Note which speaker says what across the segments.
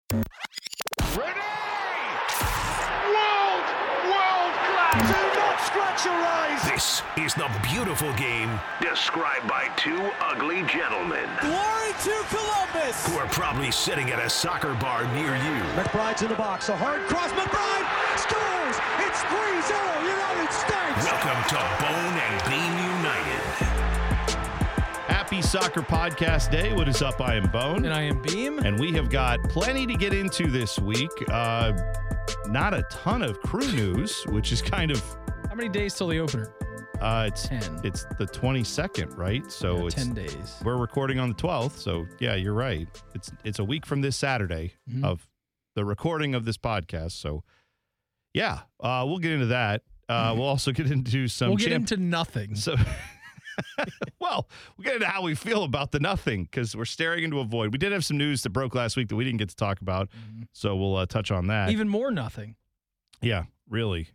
Speaker 1: World class! Do not scratch your eyes!
Speaker 2: This is the beautiful game described by two ugly gentlemen
Speaker 3: Glory to Columbus!
Speaker 2: who are probably sitting at a soccer bar near you.
Speaker 3: McBride's in the box. A hard cross. McBride scores! It's 3-0 United States!
Speaker 2: Welcome to Bone and Beam United.
Speaker 4: Happy Soccer Podcast Day. What is up? I am Bone.
Speaker 5: And I am Beam.
Speaker 4: And we have got plenty to get into this week. Not a ton of crew news, which is kind of...
Speaker 5: How many days till the opener?
Speaker 4: It's
Speaker 5: 10.
Speaker 4: It's the 22nd, right? So
Speaker 5: Yeah,
Speaker 4: it's
Speaker 5: 10 days.
Speaker 4: We're recording on the 12th, so yeah, you're right. It's a week from this Saturday of the recording of this podcast. So yeah, we'll get into that. We'll also get into some...
Speaker 5: We'll get into nothing.
Speaker 4: So... Well, we'll get into how we feel about the nothing because we're staring into a void. We did have some news that broke last week that we didn't get to talk about, so we'll touch on that.
Speaker 5: Even more nothing.
Speaker 4: Yeah, really.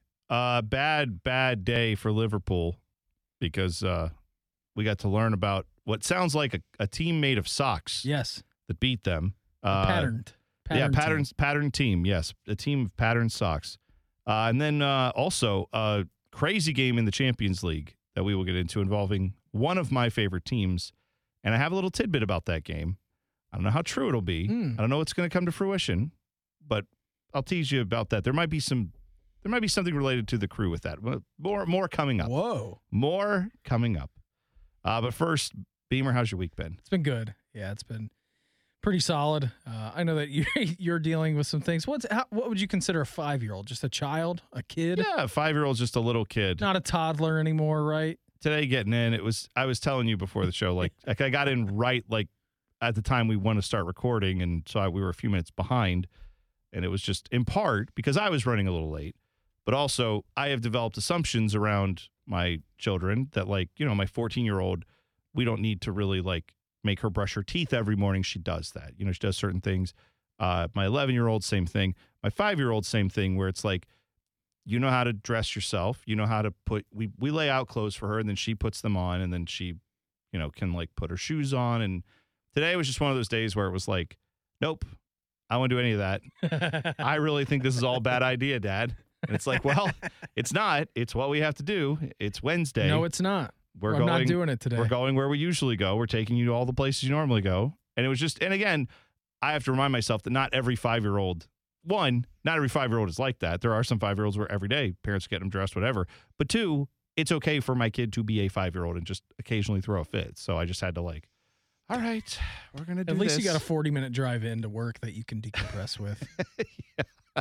Speaker 4: Bad day for Liverpool because we got to learn about what sounds like a team made of socks.
Speaker 5: Yes.
Speaker 4: That beat them.
Speaker 5: Patterned
Speaker 4: Patterned team. Yes, a team of patterned socks. And then also a crazy game in the Champions League that we will get into involving one of my favorite teams. And I have a little tidbit about that game. I don't know how true it'll be. I don't know what's going to come to fruition, but I'll tease you about that. There might be something related to the crew with that. More coming up.
Speaker 5: Whoa.
Speaker 4: More coming up. But first, Beamer, how's your week been?
Speaker 5: It's been good. Yeah, it's been pretty solid. I know that you're dealing with some things. What would you consider a 5-year-old? Just a child? A kid?
Speaker 4: Yeah, a 5-year-old's just a little kid.
Speaker 5: Not a toddler anymore, right?
Speaker 4: Today getting in, I was telling you before the show, like I got in right like at the time we want to start recording, and so we were a few minutes behind, and it was just in part because I was running a little late, but also I have developed assumptions around my children that, like, you know, my 14-year-old, we don't need to really like make her brush her teeth every morning. She does that. You know, she does certain things. My 11-year-old, same thing. My 5-year-old, same thing, where it's like, you know how to dress yourself. You know how to we lay out clothes for her, and then she puts them on, and then she, you know, can like put her shoes on. And today was just one of those days where it was like, nope, I won't do any of that. I really think this is all a bad idea, Dad. And it's like, well, it's not. It's what we have to do. It's Wednesday.
Speaker 5: No, it's not. I'm not doing it today.
Speaker 4: We're going where we usually go. We're taking you to all the places you normally go. And it was just, and again, I have to remind myself that not every 5-year-old, not every 5-year-old is like that. There are some 5-year-olds where every day parents get them dressed, whatever. But 2, it's okay for my kid to be a 5-year-old and just occasionally throw a fit. So I just had to like, all right, we're going to do this.
Speaker 5: At least you got a 40-minute drive in to work that you can decompress with.
Speaker 4: Yeah.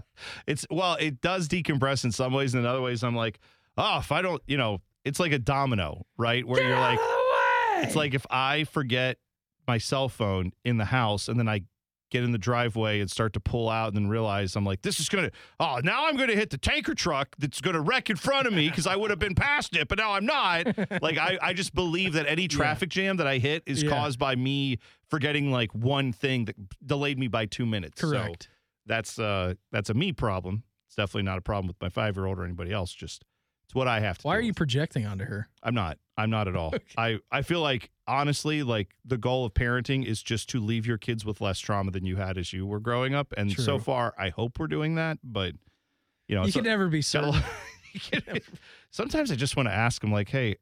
Speaker 4: It does decompress in some ways, and in other ways I'm like, oh, if I don't, you know, it's like a domino, right? Where you're like, it's like if I forget my cell phone in the house and then I get in the driveway and start to pull out and then realize I'm like, now I'm going to hit the tanker truck that's going to wreck in front of me because I would have been past it, but now I'm not. Like, I just believe that any traffic jam that I hit is caused by me forgetting like one thing that delayed me by 2 minutes.
Speaker 5: Correct.
Speaker 4: So that's a me problem. It's definitely not a problem with my 5-year-old or anybody else. Just it's what I have to do.
Speaker 5: Why are you projecting onto her?
Speaker 4: I'm not at all. Okay. I feel like, honestly, like the goal of parenting is just to leave your kids with less trauma than you had as you were growing up. And
Speaker 5: True.
Speaker 4: So far, I hope we're doing that. But, you know,
Speaker 5: you can never be certain.
Speaker 4: Sometimes I just want to ask them, like, hey,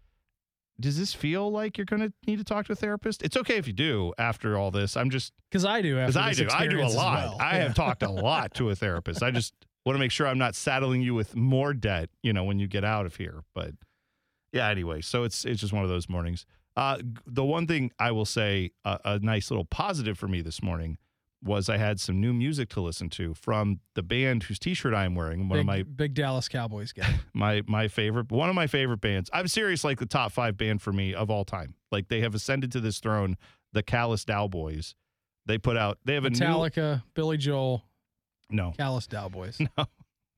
Speaker 4: does this feel like you're going to need to talk to a therapist? It's okay if you do after all this. I'm just...
Speaker 5: Because I do. I
Speaker 4: do a lot.
Speaker 5: Well.
Speaker 4: I have talked a lot to a therapist. I just want to make sure I'm not saddling you with more debt, you know, when you get out of here. But yeah, anyway, so it's just one of those mornings. The one thing I will say, a nice little positive for me this morning was I had some new music to listen to from the band whose T-shirt I'm wearing.
Speaker 5: Big Dallas Cowboys guy.
Speaker 4: my favorite, one of my favorite bands. I'm serious, like the top 5 band for me of all time. Like they have ascended to this throne. The Callous Cowboys. They have
Speaker 5: Metallica, Billy Joel.
Speaker 4: No.
Speaker 5: Callous Cowboys.
Speaker 4: No.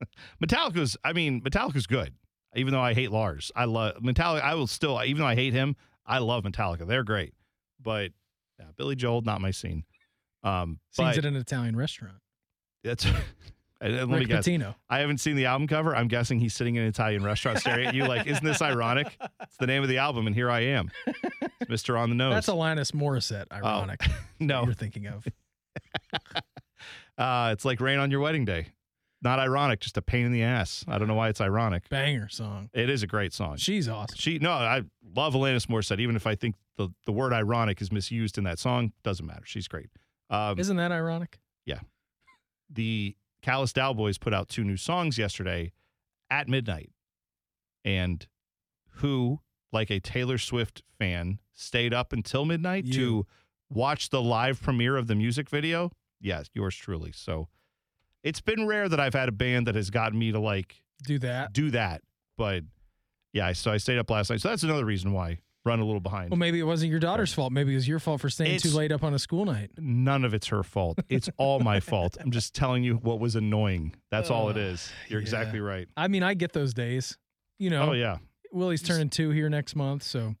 Speaker 4: Metallica's good. Even though I hate Lars, I love Metallica. I will still, even though I hate him, I love Metallica. They're great. But yeah, Billy Joel, not my scene.
Speaker 5: Scenes at an Italian restaurant.
Speaker 4: That's
Speaker 5: Let me guess. Pitino.
Speaker 4: I haven't seen the album cover. I'm guessing he's sitting in an Italian restaurant staring at you like, isn't this ironic? It's the name of the album, and here I am. It's Mr. On the Nose.
Speaker 5: That's Alanis Morissette, ironic.
Speaker 4: No.
Speaker 5: You're thinking of.
Speaker 4: It's like rain on your wedding day. Not ironic, just a pain in the ass. I don't know why it's ironic.
Speaker 5: Banger song.
Speaker 4: It is a great song.
Speaker 5: She's awesome.
Speaker 4: I love Alanis Morissette, even if I think the word ironic is misused in that song. Doesn't matter. She's great.
Speaker 5: Isn't that ironic?
Speaker 4: Yeah. The Callous Dow Boys put out 2 new songs yesterday at midnight. And who, like a Taylor Swift fan, stayed up until midnight to watch the live premiere of the music video? Yes, yours truly. So it's been rare that I've had a band that has gotten me to like
Speaker 5: do that. But
Speaker 4: yeah, so I stayed up last night. So that's another reason why run a little behind.
Speaker 5: Well, maybe it wasn't your daughter's fault. Maybe it was your fault for staying too late up on a school night.
Speaker 4: None of it's her fault. It's all my fault. I'm just telling you what was annoying. That's all it is. You're exactly right.
Speaker 5: I mean, I get those days. You know.
Speaker 4: Oh, yeah.
Speaker 5: Willie's turning 2 here next month, so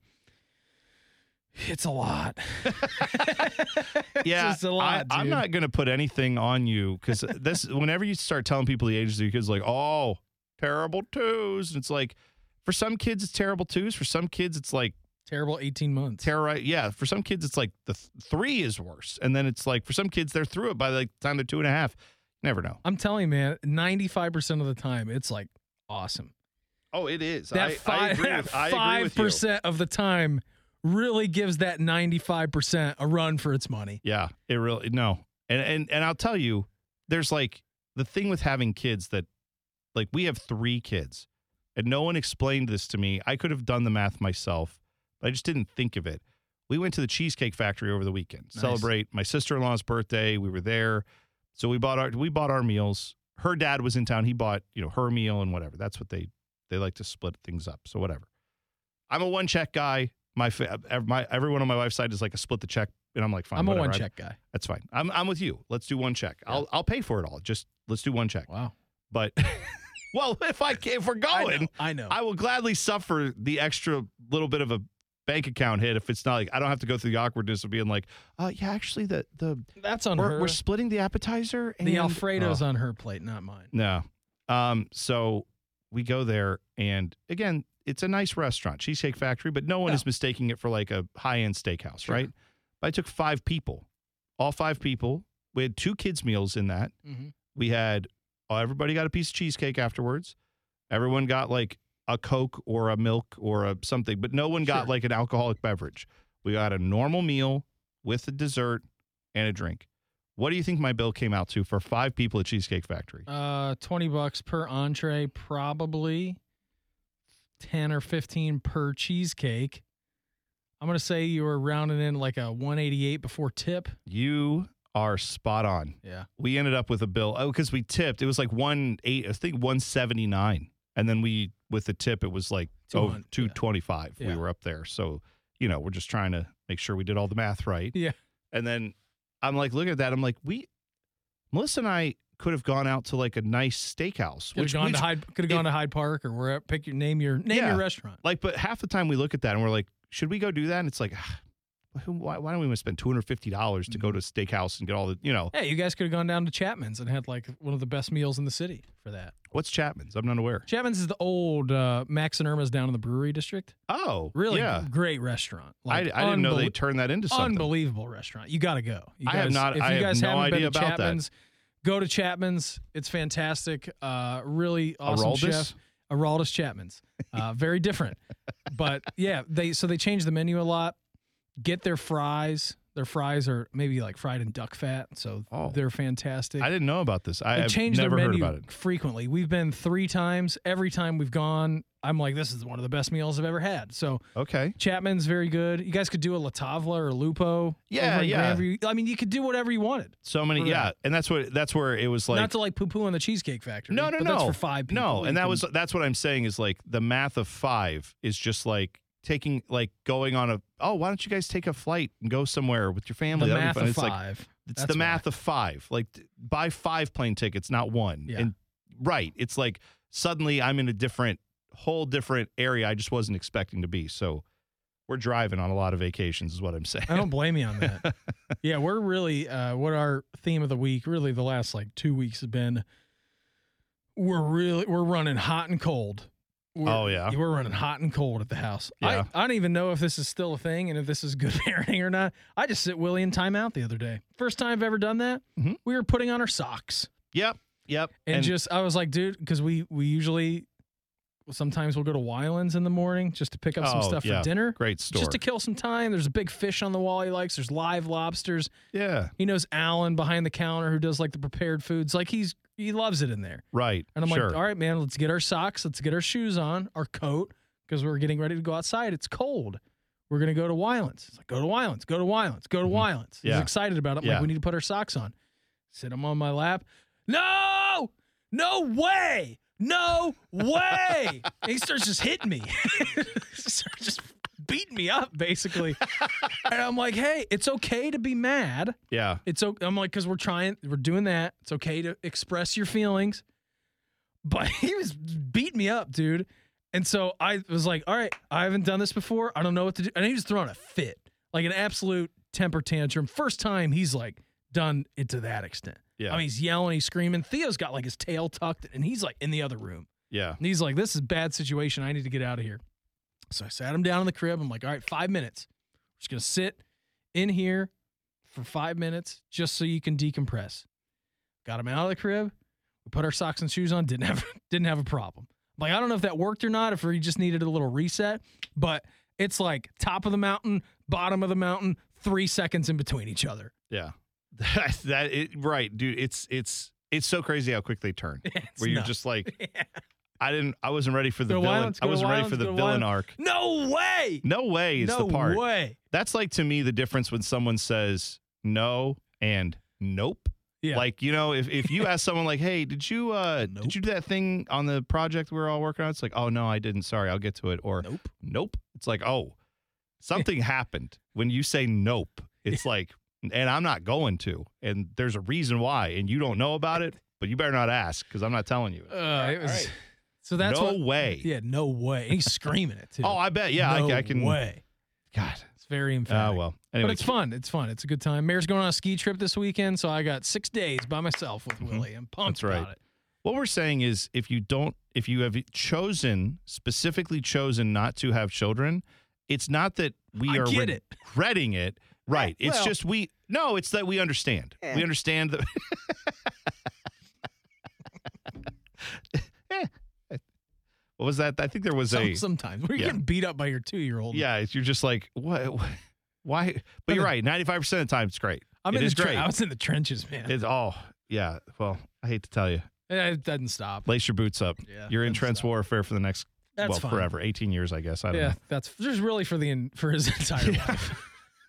Speaker 5: it's a lot.
Speaker 4: Yeah,
Speaker 5: it's a lot,
Speaker 4: I'm
Speaker 5: dude.
Speaker 4: not going to put anything on you because whenever you start telling people the ages of your kids, like, oh, terrible 2s. And it's like, for some kids, it's terrible 2s. For some kids, it's like
Speaker 5: terrible 18 months.
Speaker 4: Yeah, for some kids, it's like the 3 is worse. And then it's like, for some kids, they're through it by the time they're 2.5. Never know.
Speaker 5: I'm telling you, man, 95% of the time, it's like awesome.
Speaker 4: Oh, it is.
Speaker 5: That
Speaker 4: I agree with
Speaker 5: 5% of the time really gives that 95% a run for its money.
Speaker 4: Yeah, it really And I'll tell you, there's like the thing with having kids that like we have 3 kids and no one explained this to me. I could have done the math myself, but I just didn't think of it. We went to the Cheesecake Factory over the weekend, celebrate my sister-in-law's birthday. We were there. So we bought our meals. Her dad was in town. He bought, her meal and whatever. That's what they like to split things up. So whatever. I'm a one check guy. Everyone on my wife's side is like a split the check, and I'm like, fine.
Speaker 5: I'm
Speaker 4: whatever.
Speaker 5: a one check guy.
Speaker 4: That's fine. I'm with you. Let's do one check. Yeah. I'll pay for it all. Just let's do one check.
Speaker 5: Wow.
Speaker 4: But well, if we're going,
Speaker 5: I know.
Speaker 4: I will gladly suffer the extra little bit of a bank account hit if it's not like I don't have to go through the awkwardness of being like, yeah, actually the
Speaker 5: that's on her.
Speaker 4: We're splitting the appetizer. And
Speaker 5: the Alfredo's on her plate, not mine.
Speaker 4: No. So we go there, and again, it's a nice restaurant, Cheesecake Factory, but no one is mistaking it for like a high-end steakhouse, right? But I took 5 people, all 5 people. We had 2 kids' meals in that.
Speaker 5: Mm-hmm.
Speaker 4: We had everybody got a piece of cheesecake afterwards. Everyone got like a Coke or a milk or a something, but no one got like an alcoholic beverage. We got a normal meal with a dessert and a drink. What do you think my bill came out to for 5 people at Cheesecake Factory?
Speaker 5: $20 per entree, probably 10 or 15 per cheesecake. I'm going to say you were rounding in like a 188 before tip.
Speaker 4: You are spot on.
Speaker 5: Yeah.
Speaker 4: We ended up with a bill. Oh, because we tipped. It was like 179. And then with the tip, it was like 225.
Speaker 5: Yeah.
Speaker 4: We were up there. So, we're just trying to make sure we did all the math right.
Speaker 5: Yeah.
Speaker 4: And then I'm like, looking at that. I'm like, Melissa and I could have gone out to like a nice steakhouse.
Speaker 5: Could have gone to Hyde Park or wherever. Name your restaurant.
Speaker 4: Like, but half the time we look at that and we're like, should we go do that? And it's like, why don't we want to spend $250 to go to a steakhouse and get all the,
Speaker 5: Hey, you guys could have gone down to Chapman's and had like one of the best meals in the city for that.
Speaker 4: What's Chapman's? I'm not aware.
Speaker 5: Chapman's is the old Max and Irma's down in the brewery district.
Speaker 4: Oh,
Speaker 5: really great restaurant. Like,
Speaker 4: I didn't know they turned that into something.
Speaker 5: Unbelievable restaurant. You got to go.
Speaker 4: I have no idea about that.
Speaker 5: Go to Chapman's. It's fantastic. Really awesome chef. Araldus Chapman's. Very different. But yeah, they changed the menu a lot. Get their fries. Their fries are maybe like fried in duck fat, so they're fantastic.
Speaker 4: I didn't know about this.
Speaker 5: They changed their menu frequently. We've been 3 times. Every time we've gone, I'm like, this is one of the best meals I've ever had. So Chapman's very good. You guys could do a La Tavola or Lupo.
Speaker 4: Yeah.
Speaker 5: I mean, you could do whatever you wanted.
Speaker 4: So many, and that's where it was like.
Speaker 5: Not to like poo-poo on the Cheesecake Factory.
Speaker 4: No.
Speaker 5: That's for 5 people.
Speaker 4: No, and that's what I'm saying is like the math of 5 is just like going on why don't you guys take a flight and go somewhere with your family?
Speaker 5: The math of 5.
Speaker 4: Like, it's the math of 5. Like buy 5 plane tickets, not 1.
Speaker 5: Yeah.
Speaker 4: And it's like suddenly I'm in a whole different area I just wasn't expecting to be. So we're driving on a lot of vacations is what I'm saying.
Speaker 5: I don't blame you on that. Yeah, we're really what our theme of the week, really the last like 2 weeks has been, we're running hot and cold. We're running hot and cold at the house.
Speaker 4: Yeah.
Speaker 5: I don't even know if this is still a thing and if this is good parenting or not. I just sit Willie in timeout the other day. First time I've ever done that.
Speaker 4: Mm-hmm.
Speaker 5: We were putting on our socks.
Speaker 4: Yep.
Speaker 5: And just, I was like, dude, because we usually, sometimes we'll go to Wylands in the morning just to pick up some stuff for dinner.
Speaker 4: Great store.
Speaker 5: Just to kill some time. There's a big fish on the wall he likes. There's live lobsters.
Speaker 4: Yeah.
Speaker 5: He knows Alan behind the counter who does like the prepared foods. Like he loves it in there.
Speaker 4: Right.
Speaker 5: And I'm like, all right, man, let's get our socks. Let's get our shoes on, our coat, because we're getting ready to go outside. It's cold. We're going to go to Wylands. He's like, go to Wylands, go to Wylands, go to Wylands.
Speaker 4: Yeah.
Speaker 5: He's excited about it. I'm like, we need to put our socks on. Sit him on my lap. No way. No way. And he starts just hitting me. He starts just beating me up, basically. And I'm like, hey, it's okay to be mad.
Speaker 4: Yeah.
Speaker 5: I'm like, because we're doing that. It's okay to express your feelings. But he was beating me up, dude. And so I was like, all right, I haven't done this before. I don't know what to do. And he was throwing a fit, like an absolute temper tantrum. First time he's like done it to that extent.
Speaker 4: Yeah.
Speaker 5: I mean, he's yelling, he's screaming. Theo's got like his tail tucked, and he's like in the other room.
Speaker 4: Yeah.
Speaker 5: And he's like, this is a bad situation. I need to get out of here. So I sat him down in the crib. I'm like, all right, 5 minutes. We're just going to sit in here for 5 minutes just so you can decompress. Got him out of the crib. We put our socks and shoes on. Didn't have a problem. Like, I don't know if that worked or not, if we just needed a little reset, but it's like top of the mountain, bottom of the mountain, 3 seconds in between each other.
Speaker 4: Yeah. Right, dude. It's so crazy how quick they turn. Where you're just like, I wasn't ready for the villain. I wasn't ready for the villain arc.
Speaker 5: No way.
Speaker 4: No way is the part.
Speaker 5: No way.
Speaker 4: That's like, to me, the difference when someone says no and nope.
Speaker 5: Yeah.
Speaker 4: Like, if you ask someone like, hey, did you do that thing on the project we were all working on? It's like, oh, no, I didn't. Sorry, I'll get to it. Or nope. It's like, oh, something happened. When you say nope, it's like, and I'm not going to. And there's a reason why. And you don't know about it, but you better not ask because I'm not telling you.
Speaker 5: It was, right. So that's
Speaker 4: no way.
Speaker 5: Yeah, no way. And he's screaming it, too.
Speaker 4: Oh, I bet. Yeah, I can.
Speaker 5: No way.
Speaker 4: God.
Speaker 5: It's very emphatic.
Speaker 4: Oh, well. Anyway,
Speaker 5: but it's fun. It's fun. It's a good time. Mayor's going on a ski trip this weekend, so I got 6 days by myself with Willie. I'm pumped about it.
Speaker 4: What we're saying is if you have specifically chosen not to have children, it's not that we are regretting it. Right. It's just it's that we understand. Yeah. We understand that. What was that? I think there was
Speaker 5: sometimes we're getting beat up by your 2-year-old.
Speaker 4: Yeah. You're just like, what? Why? But you're right. 95% of the time, it's great.
Speaker 5: I was in the trenches, man.
Speaker 4: Yeah. Well, I hate to tell you.
Speaker 5: It doesn't stop.
Speaker 4: Lace your boots up. Yeah, you're in trench warfare for the next, forever. 18 years, I guess. I don't know.
Speaker 5: That's just really for his entire life.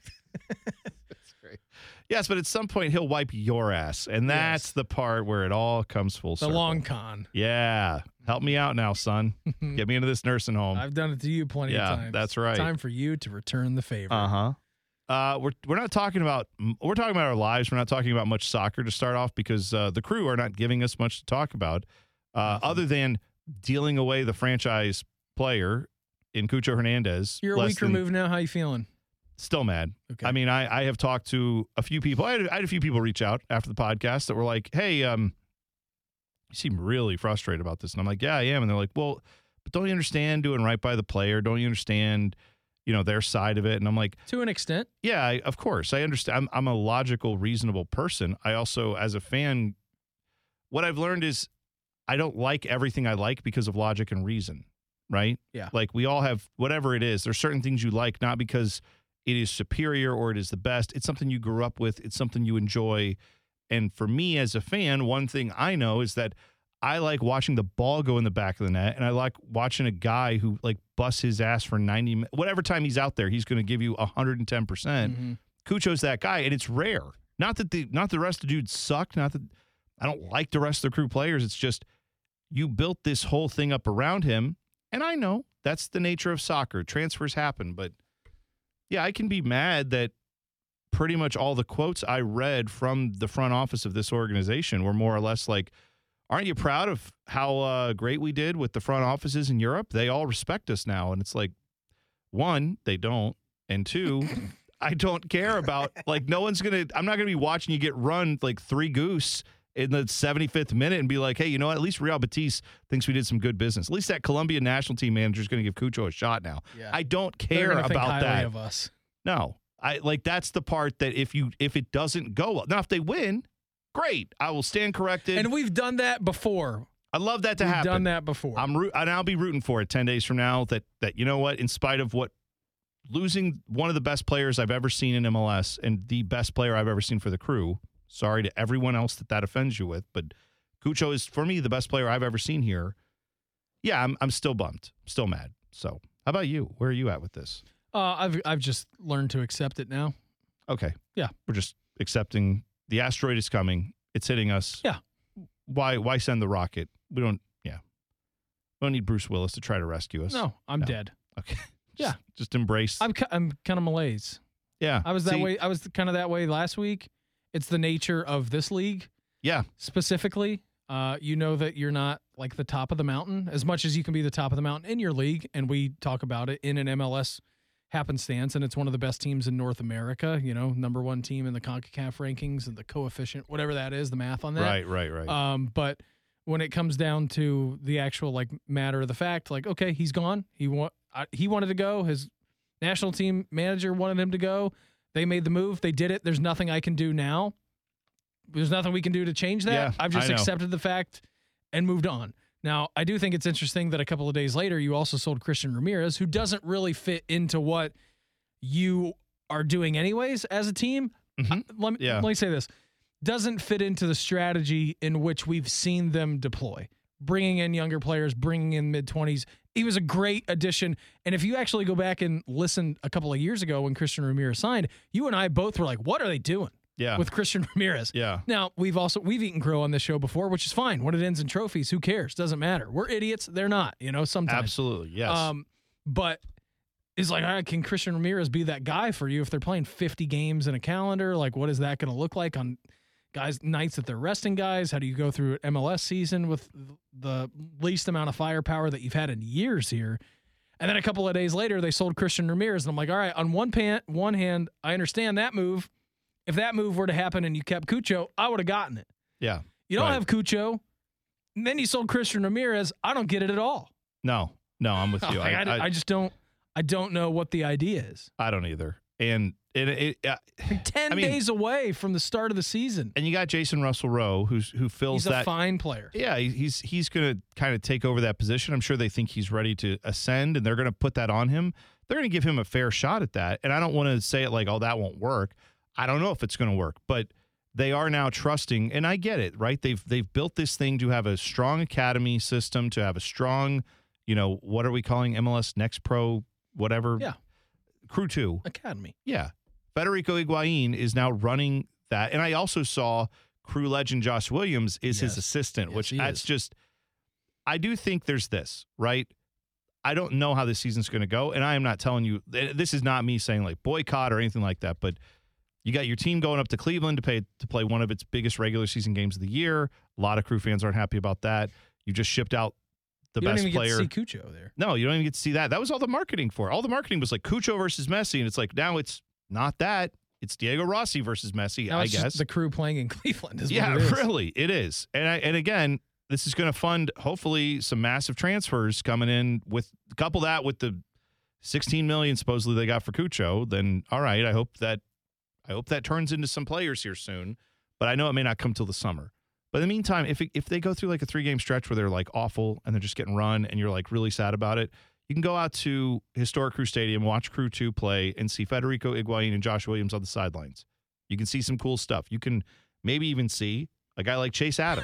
Speaker 4: That's great. Yes, but at some point he'll wipe your ass, and that's the part where it all comes full circle.
Speaker 5: The long con.
Speaker 4: Yeah. Help me out now, son. Get me into this nursing home.
Speaker 5: I've done it to you plenty of times.
Speaker 4: That's right.
Speaker 5: Time for you to return the favor.
Speaker 4: We're not talking about our lives. We're not talking about much soccer to start off because the crew are not giving us much to talk about other than dealing away the franchise player in Cucho Hernandez.
Speaker 5: You're a week removed now. How you feeling?
Speaker 4: Still mad. Okay. I mean, I have talked to a few people. I had a few people reach out after the podcast that were like, hey, you seem really frustrated about this. And I'm like, yeah, I am. And they're like, well, but don't you understand doing right by the player? Don't you understand, their side of it? And I'm like,
Speaker 5: to an extent.
Speaker 4: Yeah, of course. I understand. I'm a logical, reasonable person. I also, as a fan, what I've learned is I don't like everything I like because of logic and reason, right?
Speaker 5: Yeah.
Speaker 4: Like we all have whatever it is. There's certain things you like, not because it is superior or it is the best. It's something you grew up with. It's something you enjoy. And for me as a fan, one thing I know is that I like watching the ball go in the back of the net, and I like watching a guy who like busts his ass for 90 minutes. Whatever time he's out there, he's going to give you 110%. Mm-hmm. Cucho's that guy, and it's rare. Not that the rest of the dudes suck. Not that I don't like the rest of the crew players. It's just you built this whole thing up around him, and I know that's the nature of soccer. Transfers happen, but yeah, I can be mad that pretty much all the quotes I read from the front office of this organization were more or less like, aren't you proud of how great we did with the front offices in Europe? They all respect us now. And it's like, one, they don't. And two, I don't care about, like, I'm not going to be watching you get run like 3 goose in the 75th minute and be like, hey, you know what? At least Real Betis thinks we did some good business. At least that Colombian national team manager is going to give Cucho a shot now.
Speaker 5: Yeah.
Speaker 4: I don't
Speaker 5: They're
Speaker 4: care
Speaker 5: gonna think
Speaker 4: about
Speaker 5: highly
Speaker 4: that.
Speaker 5: of us.
Speaker 4: No, that's the part that if it doesn't go well, now if they win, great. I will stand corrected.
Speaker 5: And we've done that before.
Speaker 4: I love that to
Speaker 5: We've
Speaker 4: happen.
Speaker 5: done that before.
Speaker 4: And I'll be rooting for it 10 days from now that you know what, in spite of what losing one of the best players I've ever seen in MLS and the best player I've ever seen for the Crew. Sorry to everyone else that offends you with, but Cucho is, for me, the best player I've ever seen here. Yeah, I'm still bummed, still mad. So, how about you? Where are you at with this?
Speaker 5: I've just learned to accept it now.
Speaker 4: Okay.
Speaker 5: Yeah.
Speaker 4: We're just accepting the asteroid is coming. It's hitting us.
Speaker 5: Yeah.
Speaker 4: Why send the rocket? We don't need Bruce Willis to try to rescue us.
Speaker 5: No, I'm dead.
Speaker 4: Okay.
Speaker 5: Yeah.
Speaker 4: Just embrace.
Speaker 5: I'm kind of malaise.
Speaker 4: Yeah.
Speaker 5: I was that way. I was kind of that way last week. It's the nature of this league.
Speaker 4: Yeah.
Speaker 5: Specifically, you know that you're not like the top of the mountain as much as you can be the top of the mountain in your league. And we talk about it in an MLS happenstance. And it's one of the best teams in North America, number one team in the CONCACAF rankings and the coefficient, whatever that is, the math on that.
Speaker 4: Right.
Speaker 5: But when it comes down to the actual matter of the fact, okay, he's gone. He wanted to go. His national team manager wanted him to go. They made the move. They did it. There's nothing I can do now. There's nothing we can do to change that.
Speaker 4: Yeah,
Speaker 5: I've just accepted the fact and moved on. Now, I do think it's interesting that a couple of days later, you also sold Christian Ramirez, who doesn't really fit into what you are doing anyways as a team.
Speaker 4: Mm-hmm.
Speaker 5: Let me say this. Doesn't fit into the strategy in which we've seen them deploy. Bringing in younger players, bringing in mid-20s. He was a great addition. And if you actually go back and listen a couple of years ago when Christian Ramirez signed, you and I both were like, what are they doing with Christian Ramirez?
Speaker 4: Yeah.
Speaker 5: Now, we've eaten crow on this show before, which is fine. When it ends in trophies, who cares? Doesn't matter. We're idiots. They're not, sometimes.
Speaker 4: Absolutely, yes.
Speaker 5: But it's like, all right, can Christian Ramirez be that guy for you if they're playing 50 games in a calendar? What is that going to look like on nights that they're resting guys? How do you go through an MLS season with the least amount of firepower that you've had in years here? And then a couple of days later, they sold Christian Ramirez. And I'm like, all right, on one hand, I understand that move. If that move were to happen and you kept Cucho, I would have gotten it.
Speaker 4: Yeah.
Speaker 5: You don't have Cucho, and then you sold Christian Ramirez. I don't get it at all.
Speaker 4: No, I'm with you.
Speaker 5: I just don't. I don't know what the idea is.
Speaker 4: I don't either. And
Speaker 5: 10 days away from the start of the season.
Speaker 4: And you got Jason Russell Rowe, who fills that.
Speaker 5: He's a fine player.
Speaker 4: Yeah, he's going to kind of take over that position. I'm sure they think he's ready to ascend, and they're going to put that on him. They're going to give him a fair shot at that. And I don't want to say it like, oh, that won't work. I don't know if it's going to work, but they are now trusting, and I get it, right? They've built this thing to have a strong academy system, to have a strong, what are we calling MLS Next Pro, whatever?
Speaker 5: Yeah.
Speaker 4: Crew 2.
Speaker 5: Academy.
Speaker 4: Yeah. Federico Higuain is now running that. And I also saw Crew legend Josh Williams is his assistant, which that's just, I do think there's this, right? I don't know how this season's going to go. And I am not telling you, this is not me saying boycott or anything like that, but you got your team going up to Cleveland to play one of its biggest regular season games of the year. A lot of Crew fans aren't happy about that. You just shipped out the best player.
Speaker 5: You don't even get to see Cucho there.
Speaker 4: No, you don't even get to see that. That was all the marketing for. All the marketing was Cucho versus Messi, and it's now it's not that. It's Diego Rossi versus Messi,
Speaker 5: now
Speaker 4: I
Speaker 5: it's
Speaker 4: guess.
Speaker 5: Just the Crew playing in Cleveland is
Speaker 4: yeah,
Speaker 5: what it is.
Speaker 4: Really, it is. And again, this is going to fund hopefully some massive transfers coming in. Couple that with the $16 million supposedly they got for Cucho. Then all right, I hope that turns into some players here soon. But I know it may not come till the summer. But in the meantime, if they go through a 3-game stretch where they're awful and they're just getting run and you're really sad about it, you can go out to historic Crew Stadium, watch Crew 2 play, and see Federico Higuain and Josh Williams on the sidelines. You can see some cool stuff. You can maybe even see a guy like Chase Adams.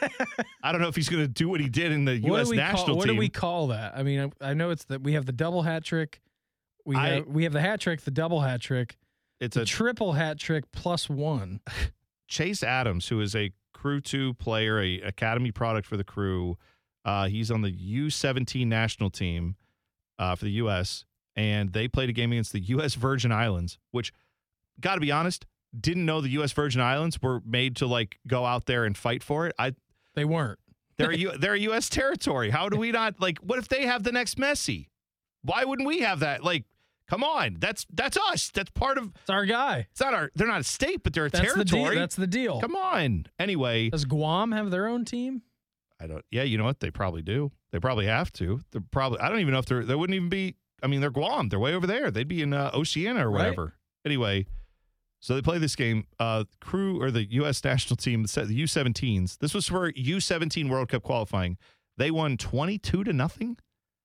Speaker 4: I don't know if he's going to do what he did in the U.S. national team.
Speaker 5: What do we call that? I mean, I know it's that we have the double hat trick. We have the hat trick, the double hat trick.
Speaker 4: It's
Speaker 5: a triple hat trick plus one.
Speaker 4: Chase Adams, who is a Crew 2 player, a academy product for the Crew. He's on the U17 national team for the U.S., and they played a game against the U.S. Virgin Islands, which, got to be honest, didn't know the U.S. Virgin Islands were made to go out there and fight for it.
Speaker 5: They weren't.
Speaker 4: They're a U.S. territory. How do we not what if they have the next Messi? Why wouldn't we have that? Come on. That's us. That's part of.
Speaker 5: It's our guy.
Speaker 4: It's not our. They're not a state, but they're a
Speaker 5: That's
Speaker 4: territory.
Speaker 5: That's the deal.
Speaker 4: Come on. Anyway.
Speaker 5: Does Guam have their own team?
Speaker 4: I don't. Yeah, you know what? They probably do. They probably have to. They're probably. I don't even know if they wouldn't even be. I mean, they're Guam. They're way over there. They'd be in Oceania or whatever. Right. Anyway, so they play this game. Crew or the U.S. national team, the U17s. This was for U17 World Cup qualifying. They won 22-0.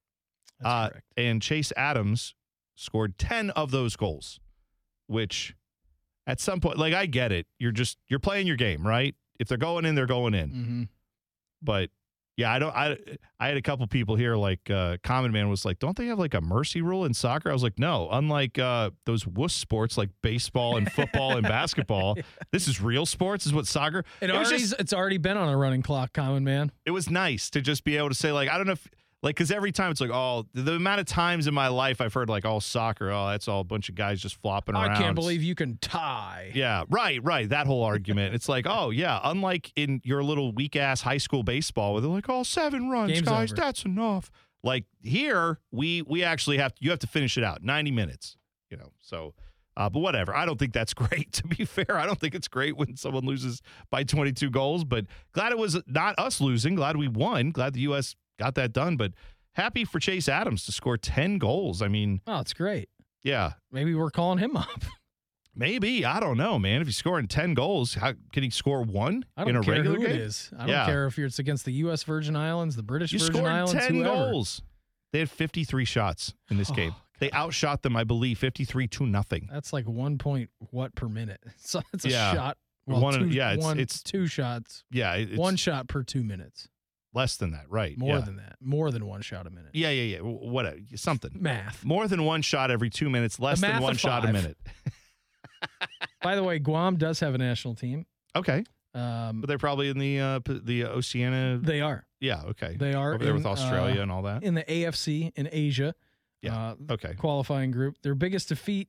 Speaker 5: That's correct.
Speaker 4: And Chase Adams scored 10 of those goals, which at some point, like, I get it. You're playing your game, right? If they're going in, they're going in.
Speaker 5: Mm-hmm.
Speaker 4: But yeah, I had a couple people here, like Common Man was like, don't they have like a mercy rule in soccer? I was like, no, unlike those wuss sports like baseball and football and basketball, this is real sports, is what soccer.
Speaker 5: It's already been on a running clock, Common Man.
Speaker 4: It was nice to just be able to say, like, I don't know if, like, because every time it's like, oh, the amount of times in my life I've heard like, oh, soccer, oh, that's all a bunch of guys just flopping around.
Speaker 5: I can't believe you can tie.
Speaker 4: Yeah, right. That whole argument. It's like, oh, yeah, unlike in your little weak-ass high school baseball where they're like, oh, 7 runs,
Speaker 5: Game's
Speaker 4: guys,
Speaker 5: over.
Speaker 4: that's enough. Like here, we actually you have to finish it out, 90 minutes, so. But whatever. I don't think that's great, to be fair. I don't think it's great when someone loses by 22 goals, but glad it was not us losing. Glad we won. Glad the U.S. got that done, but happy for Chase Adams to score 10 goals. I mean,
Speaker 5: oh, it's great.
Speaker 4: Yeah.
Speaker 5: Maybe we're calling him up.
Speaker 4: Maybe. I don't know, man. If he's scoring 10 goals, how can he score one in a regular game?
Speaker 5: It is. I don't care if it's against the U.S. Virgin Islands, the British Virgin Islands,
Speaker 4: scored 10
Speaker 5: whoever.
Speaker 4: goals. They had 53 shots in this game. They outshot them, I believe, 53-0.
Speaker 5: That's like 1 point what per minute. So it's a shot.
Speaker 4: Well,
Speaker 5: it's 2 shots.
Speaker 4: Yeah.
Speaker 5: It's 1 shot per 2 minutes.
Speaker 4: Less than that, right?
Speaker 5: More than that. More than 1 shot a minute.
Speaker 4: Yeah. Whatever. Something.
Speaker 5: Math.
Speaker 4: More than 1 shot every 2 minutes. Less than 1 shot a minute.
Speaker 5: By the way, Guam does have a national team.
Speaker 4: Okay. But they're probably in the Oceania.
Speaker 5: They are.
Speaker 4: Yeah. Okay.
Speaker 5: They are
Speaker 4: over there with Australia and all that.
Speaker 5: In the AFC in Asia.
Speaker 4: Yeah. Okay.
Speaker 5: Qualifying group. Their biggest defeat.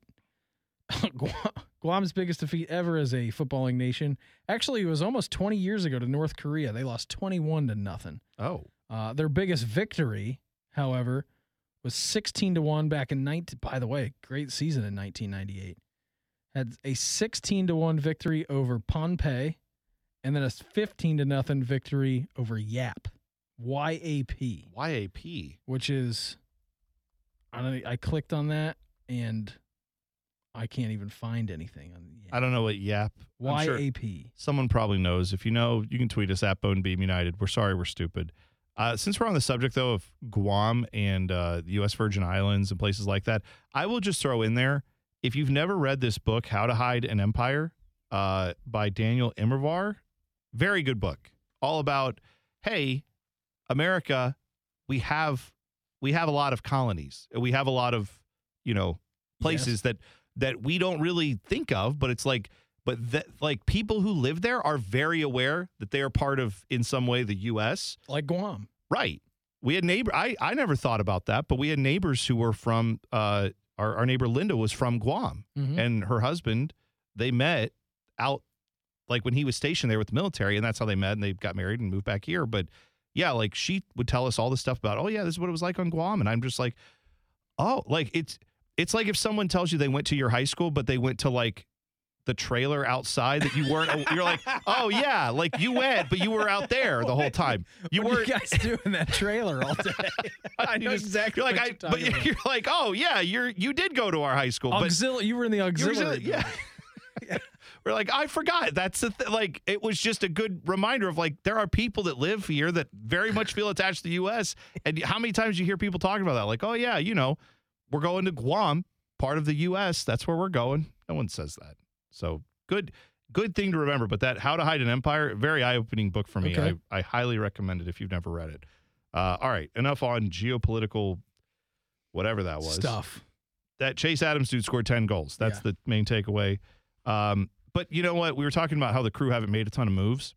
Speaker 5: Guam's biggest defeat ever as a footballing nation. Actually, it was almost 20 years ago to North Korea. They lost 21-0.
Speaker 4: Oh.
Speaker 5: Their biggest victory, however, was 16-1 back in by the way, great season in 1998. Had a 16-1 victory over Pohnpei, and then a 15-0 victory over YAP. YAP.
Speaker 4: YAP.
Speaker 5: Which is, I clicked on that and I can't even find anything on YAP.
Speaker 4: I don't know what YAP.
Speaker 5: YAP.
Speaker 4: Sure someone probably knows. If you know, you can tweet us at Bonebeam United. We're sorry, we're stupid. Since we're on the subject, though, of Guam and the U.S. Virgin Islands and places like that, I will just throw in there, if you've never read this book, How to Hide an Empire, by Daniel Immerwahr, very good book. All about, hey, America, we have a lot of colonies. We have a lot of, places that we don't really think of, but it's like, people who live there are very aware that they are part of, in some way, the U.S.
Speaker 5: Like Guam.
Speaker 4: Right. We had I never thought about that, but we had neighbors who were from, our neighbor Linda was from Guam, and her husband, they met out, like when he was stationed there with the military, and that's how they met, and they got married and moved back here. But yeah, like she would tell us all this stuff about, oh yeah, this is what it was like on Guam. And I'm just like, oh, like it's like if someone tells you they went to your high school, but they went to like the trailer outside that you weren't, you're like, oh yeah, like you went, but you were out there the whole time.
Speaker 5: What are you guys doing that trailer all day?
Speaker 4: I know exactly. You're like, oh yeah, you did go to our high school.
Speaker 5: You were in the auxiliary.
Speaker 4: Yeah. We're like, I forgot. That's the like, it was just a good reminder of like, there are people that live here that very much feel attached to the U.S. And how many times you hear people talking about that? Like, oh yeah, we're going to Guam, part of the U.S. That's where we're going. No one says that. So good thing to remember. But that How to Hide an Empire, very eye-opening book for me.
Speaker 5: Okay.
Speaker 4: I highly recommend it if you've never read it. All right, enough on geopolitical, whatever that was.
Speaker 5: Stuff.
Speaker 4: That Chase Adams dude scored 10 goals. That's the main takeaway. But you know what? We were talking about how the Crew haven't made a ton of moves.